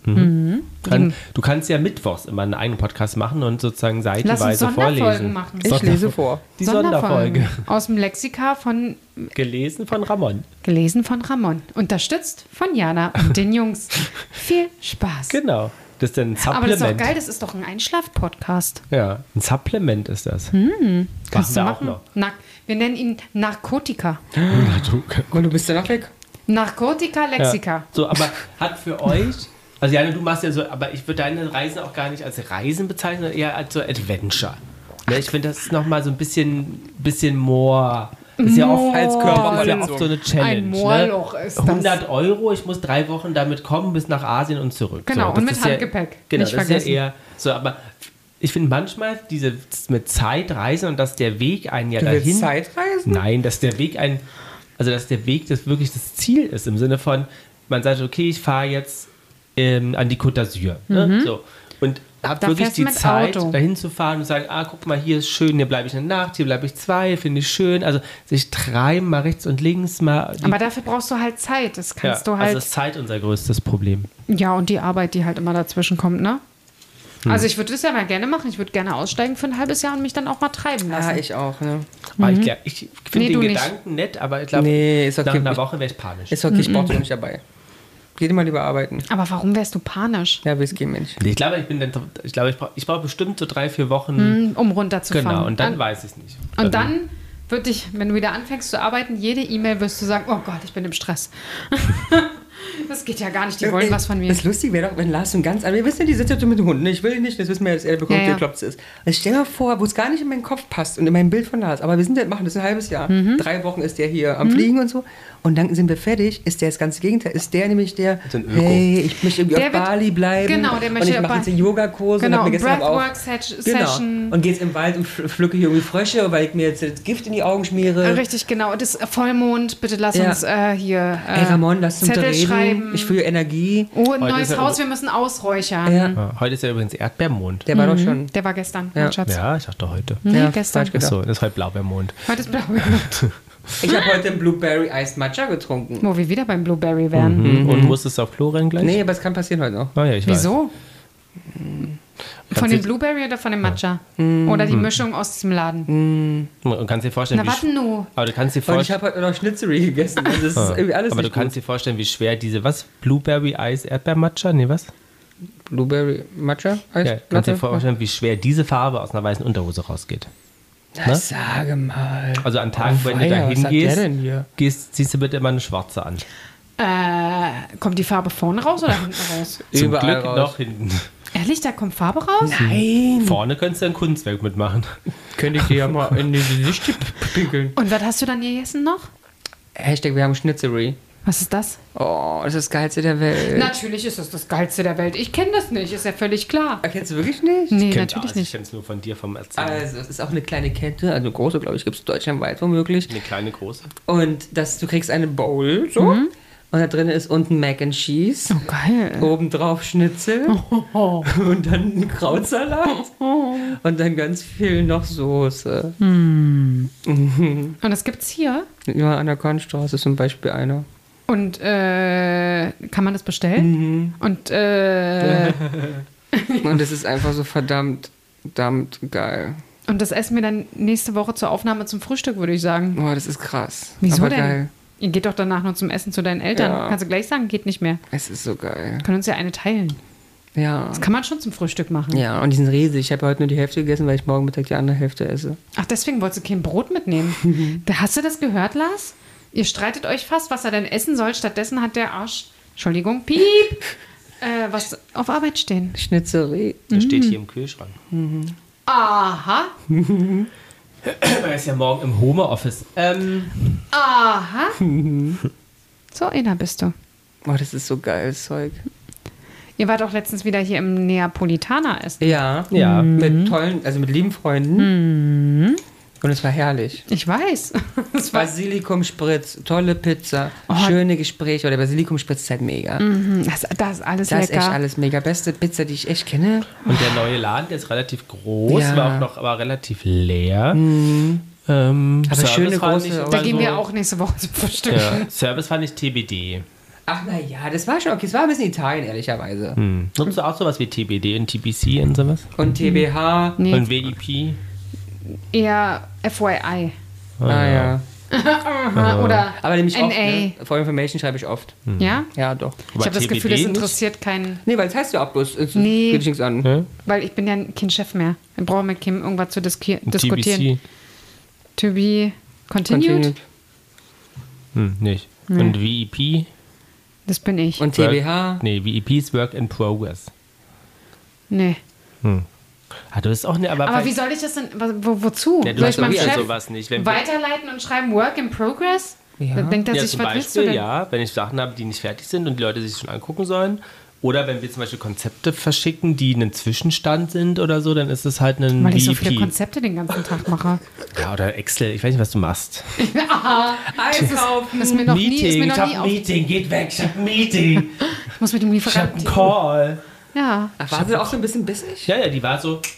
Du kannst ja mittwochs immer einen eigenen Podcast machen und sozusagen Lass uns seitenweise Sonderfolgen vorlesen. machen. Ich lese vor. Die Sonderfolge. Aus dem Lexika von Gelesen von Ramon. gelesen von Ramon. Unterstützt von Jana und den Jungs. Viel Spaß. Genau. Das ist dann ein Aber das ist doch Supplement. geil, das ist doch ein Einschlaf-Podcast. Ja, ein Supplement ist das. Machen Kannst du wir auch machen? noch. Wir nennen ihn Narkotika. Und du bist danach weg. Narkotika Lexika. Ja. So, aber hat für euch, also Jana, du machst ja so, aber ich würde deine Reisen auch gar nicht als Reisen bezeichnen, sondern eher als so Adventure. Ne, ich finde, das ist nochmal so ein bisschen more. Das ist ja oft, Als das ist ja oft so eine Challenge. Ein Moorloch ne? ist das. 100 €, ich muss 3 Wochen damit kommen, bis nach Asien und zurück. Genau, das und mit ist ja, Handgepäck. Genau, Nicht das ist vergessen. ja eher so, aber ich finde manchmal diese mit Zeitreisen und dass der Weg einen ja Du willst dahin. Zeitreisen? Nein, dass der Weg dass der Weg das wirklich das Ziel ist, im Sinne von, man sagt, okay, ich fahre jetzt an die Côte d'Azur. Ne? So. Und habe Da wirklich fährst du die mit Zeit, Auto. dahin zu fahren und sagen, guck mal, hier ist schön, hier bleibe ich eine Nacht, hier bleibe ich 2, finde ich schön. Also sich treiben, mal rechts und links, mal. Aber dafür brauchst du halt Zeit. Das kannst du halt. Also ist Zeit unser größtes Problem. Ja, und die Arbeit, die halt immer dazwischen kommt, ne? Also ich würde das ja mal gerne machen. Ich würde gerne aussteigen für ein halbes Jahr und mich dann auch mal treiben lassen. Ja, ich auch. Ne? Aber ich finde Nee, du den nicht. Gedanken nett, aber ich glaube, Nee, ist okay. nach einer Woche wäre ich panisch. Ist okay, ich brauche dich nicht dabei. Geh mal lieber arbeiten. Aber warum wärst du panisch, Ja, Whisky-Mensch. Ich glaube, ich brauche bestimmt so 3-4 Wochen. um runterzufahren? Genau, und dann weiß ich es nicht. Und dann wird dich, wenn du wieder anfängst zu arbeiten, jede E-Mail wirst du sagen, oh Gott, ich bin im Stress. Das geht ja gar nicht, die wollen was von mir. Das Lustige wäre doch, wenn Lars so ein ganz... Wir wissen ja die Situation mit dem Hund. Ne? Ich will nicht, das wissen wir jetzt, er bekommt, Ja, ja. der klopft ist. Also stell dir mal vor, wo es gar nicht in meinen Kopf passt und in mein Bild von Lars. Aber wir sind machen das ein halbes Jahr. 3 Wochen ist der hier am Fliegen und so. Und dann sind wir fertig. Ist der das ganze Gegenteil. Ist der nämlich der, So ein Öko. hey, ich möchte irgendwie Der auf wird- Bali bleiben. genau, der und möchte ich mache auf jetzt Yogakurse. Genau, und hab mir gestern auch... Breathwork-Session. Genau. Und geht's im Wald und pflücke hier irgendwie Frösche, weil ich mir jetzt das Gift in die Augen schmiere. Richtig, genau. Das Vollmond, bitte lass Ja. uns hier Ey, Ramon, lass uns Zettel reden. schreiben. Ich fühle Energie. Oh, ein Heute neues ist ja Haus, wir müssen ausräuchern. Ja. Ja, heute ist ja übrigens Erdbeermond. Der war doch schon. Der war gestern, Ja. mein Schatz. Ja, ich dachte heute. Nee, Ja, gestern. falsch gedacht. Achso, das ist heute Blaubeermond. Heute ist blau. Ich habe heute einen Blueberry Iced Matcha getrunken. Wo wir wieder beim Blueberry wären. Und musstest du auf Klo rennen gleich? Nee, aber es kann passieren heute noch. Oh, ja, ich Wieso? Von dem Blueberry oder von dem Matcha? Oder die Mischung aus diesem Laden? Du kannst dir vorstellen, Na, warte nur. aber du kannst dir Und ich vorstellen, habe heute noch Schnitzery gegessen. Das ist irgendwie alles aber du nicht kannst dir vorstellen, wie schwer diese, Blueberry-Eis, Erdbeer-Matcha? Nee, was? gut. Blueberry Matcha? Eis? Ja, kannst dir vorstellen, wie schwer diese Farbe aus einer weißen Unterhose rausgeht. Na, sage mal. Also an Tagen, wenn du da was hat der denn hier? hingehst, ziehst du bitte immer eine schwarze an. Kommt die Farbe vorne raus oder hinten raus? Zum Überall Glück raus. noch hinten. Ehrlich, da kommt Farbe raus? Nein. Vorne könntest du ein Kunstwerk mitmachen. Könnte ich dir ja mal in die Gesicht pinkeln. Und was hast du dann gegessen noch? Hashtag, wir haben Schnitzery. Was ist das? Oh, das ist das Geilste der Welt. Natürlich ist das Geilste der Welt. Ich kenne das nicht, ist ja völlig klar. Kennst du wirklich nicht? Nee, Kennt natürlich Ich nicht. kenne es nur von dir, vom Erzählen. Also, es ist auch eine kleine Kette, also eine große, glaube ich, gibt es deutschlandweit womöglich. Eine kleine, große. Und du kriegst eine Bowl, so. Und da drin ist unten Mac and Cheese. Oh, geil. Obendrauf Schnitzel. Und dann ein Krautsalat. Und dann ganz viel noch Soße. Und das gibt's hier? Ja, an der Kornstraße ist zum Beispiel einer. Und kann man das bestellen? Und Und es ist einfach so verdammt geil. und das essen wir dann nächste Woche zur Aufnahme zum Frühstück, würde ich sagen. Boah, das ist krass. Wieso Aber denn? geil. Ihr geht doch danach nur zum Essen zu deinen Eltern. Ja. Kannst du gleich sagen, geht nicht mehr. Es ist so geil. Wir können uns ja eine teilen. Ja. Das kann man schon zum Frühstück machen. Ja, und die sind riesig. Ich habe heute nur die Hälfte gegessen, weil ich morgen Mittag die andere Hälfte esse. Ach, deswegen wolltest du kein Brot mitnehmen. Hast du das gehört, Lars? Ihr streitet euch fast, was er denn essen soll. Stattdessen hat der Arsch, Entschuldigung, piep, was auf Arbeit stehen. Schnitzery. Das steht hier im Kühlschrank. Aha, Er ist ja morgen im Homeoffice. aha. So einer bist du. Oh, das ist so geiles Zeug. Ihr wart auch letztens wieder hier im Neapolitaner essen. Ja. Ja. Mit tollen, also mit lieben Freunden. Und es war herrlich. Ich weiß. Das war, Basilikumspritz, tolle Pizza, schöne Gespräche. Oder Basilikumspritz ist halt mega. das ist alles Das ist lecker. echt alles mega. Beste Pizza, die ich echt kenne. Und der neue Laden, der ist relativ groß, Ja. war auch noch aber relativ leer. Aber Service schöne fand große- ich Da aber gehen so- wir auch nächste Woche zum Frühstück. Ja, Service fand ich TBD. Ach naja, das war schon okay. Es war ein bisschen Italien, ehrlicherweise. Nutzt du auch sowas wie TBD und TBC und sowas? Und TBH. Nee, Und WIP? eher FYI. Ja. Oder Aber nämlich oft, NA. ne? For Information schreibe ich oft. Ja? Ja, doch. Ich habe das Gefühl, das nicht? interessiert keinen, Nee, weil es heißt ja auch bloß, es Nee. geht dich nichts an. weil ich bin ja kein Chef mehr. Wir brauchen mit Kim irgendwas zu diskutieren. TBC? To be continued? Nicht. Und WIP? Das bin ich. Und TBH. Nee, WIP ist Work in Progress. Nee. Ah, du bist auch ne, Aber wie soll ich das denn, wozu? Ja, du soll hast ich meinem doch wieder Chef sowas nicht. Wenn wir- weiterleiten und schreiben Work in Progress? Ja. Dann denkt er Ja, sich, zum was willst du Beispiel, denn? ja, wenn ich Sachen habe, die nicht fertig sind und die Leute sich schon angucken sollen. Oder wenn wir zum Beispiel Konzepte verschicken, die einen Zwischenstand sind oder so, dann ist es halt ein Weil ich so VIP. viele Konzepte den ganzen Tag mache. Ja, oder Excel, ich weiß nicht, was du machst. Einkaufen. Das ist mir noch nie, ist mir ich noch hab nie ein auf. Meeting, geht weg, ich hab ein Meeting. Ich muss mit dem Ich hab Lieferanten. einen Call. Ja. Ach, war sie auch so ein bisschen bissig? Ja, die war so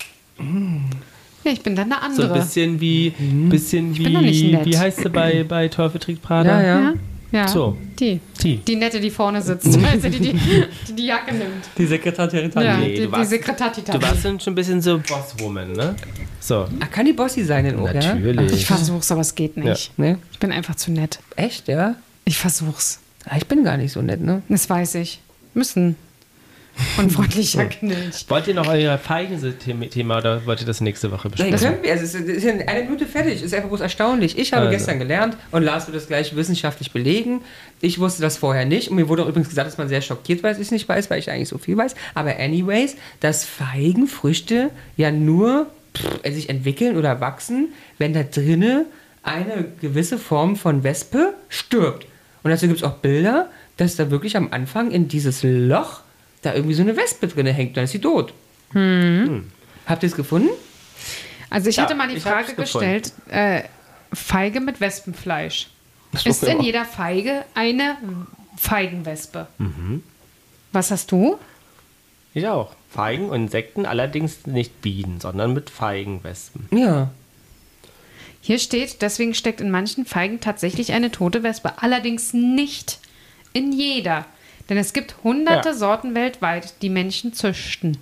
Ja, ich bin dann eine so andere. ein bisschen wie, bin doch nicht nett. wie heißt sie bei Teufel trägt Prada? Ja. Ja. So. Die. Die. Die Nette, die vorne sitzt. Also die Jacke nimmt. Die Sekretärin. Ja, nee, die du warst- Sekretatita. Du warst dann schon ein bisschen so Bosswoman, ne? So. Ach, kann die Bossy sein in Ober? Natürlich. Ich versuch's, aber es geht nicht. Ne? Ich bin einfach zu nett. Echt, ja? Ich versuch's. Ah, ich bin gar nicht so nett, ne? Das weiß ich. Müssen. Unfreundlicher Knilch. Wollt ihr noch euer Feigen-Thema oder wollt ihr das nächste Woche Nein, besprechen? können wir. Also, es ist ja in einer Minute fertig. Es ist einfach bloß erstaunlich. Ich habe Also. gestern gelernt und Lars wird das gleich wissenschaftlich belegen. Ich wusste das vorher nicht. Und mir wurde auch übrigens gesagt, dass man sehr schockiert, weil ich es nicht weiß, weil ich eigentlich so viel weiß. Aber anyways, dass Feigenfrüchte ja nur sich entwickeln oder wachsen, wenn da drinne eine gewisse Form von Wespe stirbt. Und dazu gibt es auch Bilder, dass da wirklich am Anfang in dieses Loch da irgendwie so eine Wespe drinne hängt. Dann ist sie tot. Habt ihr es gefunden? Also ich Ja, hatte mal die ich Frage hab's gefunden. gestellt, Feige mit Wespenfleisch. Ist in jeder Feige eine Feigenwespe? Was hast du? Ich auch. Feigen und Insekten, allerdings nicht Bienen, sondern mit Feigenwespen. Ja. Hier steht, deswegen steckt in manchen Feigen tatsächlich eine tote Wespe. Allerdings nicht in jeder. Denn es gibt hunderte Sorten weltweit, die Menschen züchten.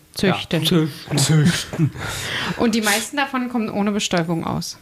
Und die meisten davon kommen ohne Bestäubung aus.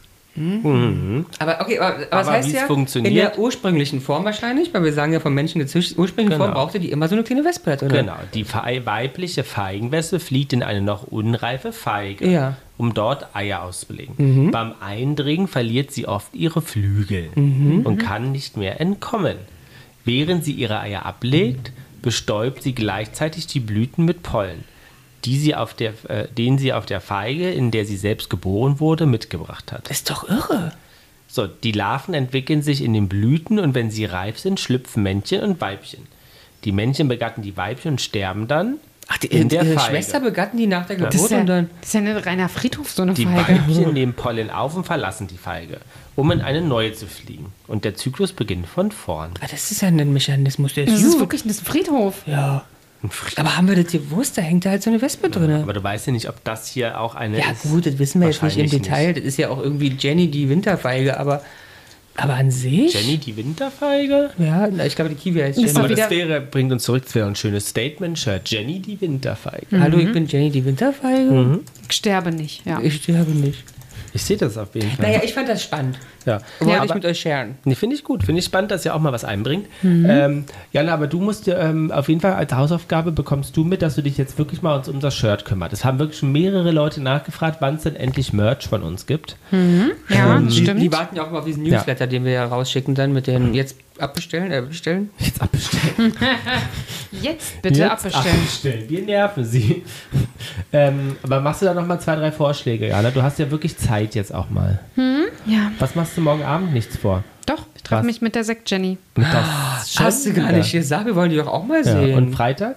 Aber was heißt ja, in der ursprünglichen Form wahrscheinlich, weil wir sagen ja von Menschen gezüchtet, ursprünglichen Form brauchte die immer so eine kleine Wespe, oder? Genau, die weibliche Feigenwespe fliegt in eine noch unreife Feige, um dort Eier auszulegen. Beim Eindringen verliert sie oft ihre Flügel und kann nicht mehr entkommen. Während sie ihre Eier ablegt, bestäubt sie gleichzeitig die Blüten mit Pollen, den sie auf der Feige, in der sie selbst geboren wurde, mitgebracht hat. Das ist doch irre. So, die Larven entwickeln sich in den Blüten und wenn sie reif sind, schlüpfen Männchen und Weibchen. Die Männchen begatten die Weibchen und sterben dann in der Feige. Schwester begatten die nach der Geburt Das ist ja, und dann... das ist ja ein reiner Friedhof, so eine Die Feige. Weibchen nehmen Pollen auf und verlassen die Feige, um in eine neue zu fliegen. Und der Zyklus beginnt von vorn. Das ist ja ein Mechanismus, der Das ist ist gut. wirklich ein Friedhof. Ja. Aber haben wir das gewusst? Da hängt da halt so eine Wespe drin. Aber du weißt ja nicht, ob das hier auch eine Ja ist. gut, das wissen wir jetzt nicht im Wahrscheinlich Detail. Das ist ja auch irgendwie Jenny die Winterfeige, aber an sich... Jenny die Winterfeige? Ja, ich glaube, die Kiwi heißt Ist Jenny. Aber das wieder- bringt uns zurück, das wäre ein schönes Statement-Shirt. Jenny die Winterfeige. Hallo, ich bin Jenny die Winterfeige. Ich sterbe nicht, ja. Ich sterbe nicht. Ich sehe das auf jeden Fall. Naja, ich fand das spannend. Ja. Wollte ich mit euch sharen. Nee, finde ich gut. Finde ich spannend, dass ihr auch mal was einbringt. Jana, aber du musst dir auf jeden Fall als Hausaufgabe bekommst du mit, dass du dich jetzt wirklich mal um unser Shirt kümmerst. Es haben wirklich schon mehrere Leute nachgefragt, wann es denn endlich Merch von uns gibt. Ja, stimmt. Die warten ja auch mal auf diesen Newsletter, den wir ja rausschicken, dann mit den jetzt bestellen. Jetzt abbestellen. Jetzt bitte abbestellen. Wir nerven sie. Aber machst du da noch mal 2, 3 Vorschläge, Jana? Du hast ja wirklich Zeit jetzt auch mal. Ja, Was machst du morgen Abend? Nichts vor. doch. Ich treffe Was? mich mit der Sekt-Jenny. Hast du gar nicht gesagt, wir wollen die doch auch mal Ja. sehen. Und Freitag?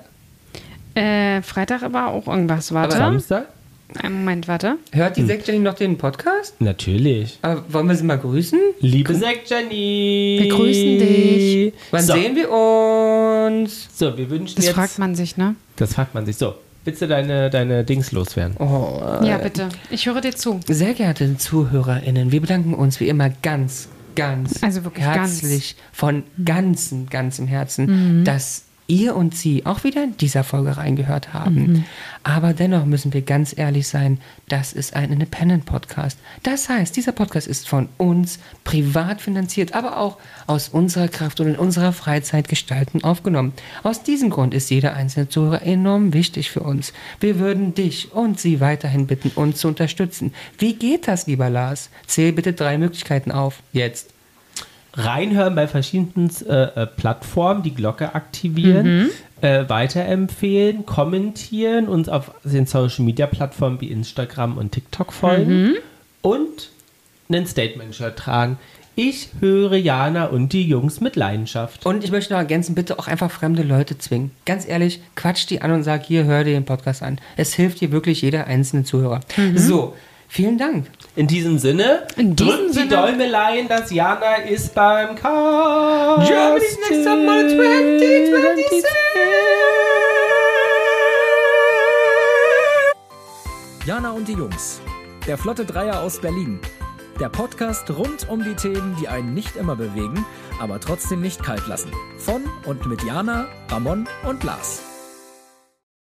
Freitag aber auch irgendwas. Warte. Samstag? Einen Moment, warte. Hört die Sekt Jenny noch den Podcast? Natürlich. Aber wollen wir sie mal grüßen? Liebe Sekt-Jenny! Wir grüßen dich. Wann sehen wir uns? So, wir wünschen Das jetzt... fragt man sich, ne? Das fragt man sich. So, willst du deine Dings loswerden? Ja, bitte. Ich höre dir zu. Sehr geehrte ZuhörerInnen, wir bedanken uns wie immer ganz Also wirklich herzlich von ganzem Herzen, dass ihr und sie auch wieder in dieser Folge reingehört haben. Aber dennoch müssen wir ganz ehrlich sein, das ist ein Independent-Podcast. Das heißt, dieser Podcast ist von uns privat finanziert, aber auch aus unserer Kraft und in unserer Freizeit gestalten aufgenommen. Aus diesem Grund ist jeder einzelne Zuhörer enorm wichtig für uns. Wir würden dich und sie weiterhin bitten, uns zu unterstützen. Wie geht das, lieber Lars? Zähl bitte 3 Möglichkeiten auf. Jetzt. Reinhören bei verschiedenen Plattformen, die Glocke aktivieren, weiterempfehlen, kommentieren, uns auf den Social Media Plattformen wie Instagram und TikTok folgen und ein Statement-Shirt tragen. Ich höre Jana und die Jungs mit Leidenschaft. Und ich möchte noch ergänzen, bitte auch einfach fremde Leute zwingen. Ganz ehrlich, quatsch die an und sag, hier, hör dir den Podcast an. Es hilft dir wirklich jeder einzelne Zuhörer. So, vielen Dank. In diesem Sinne, drückt die Däumelein, dass Jana ist beim Cast. Germany's Next Top Model 2026. Jana und die Jungs. Der Flotte Dreier aus Berlin. Der Podcast rund um die Themen, die einen nicht immer bewegen, aber trotzdem nicht kalt lassen. Von und mit Jana, Ramon und Lars.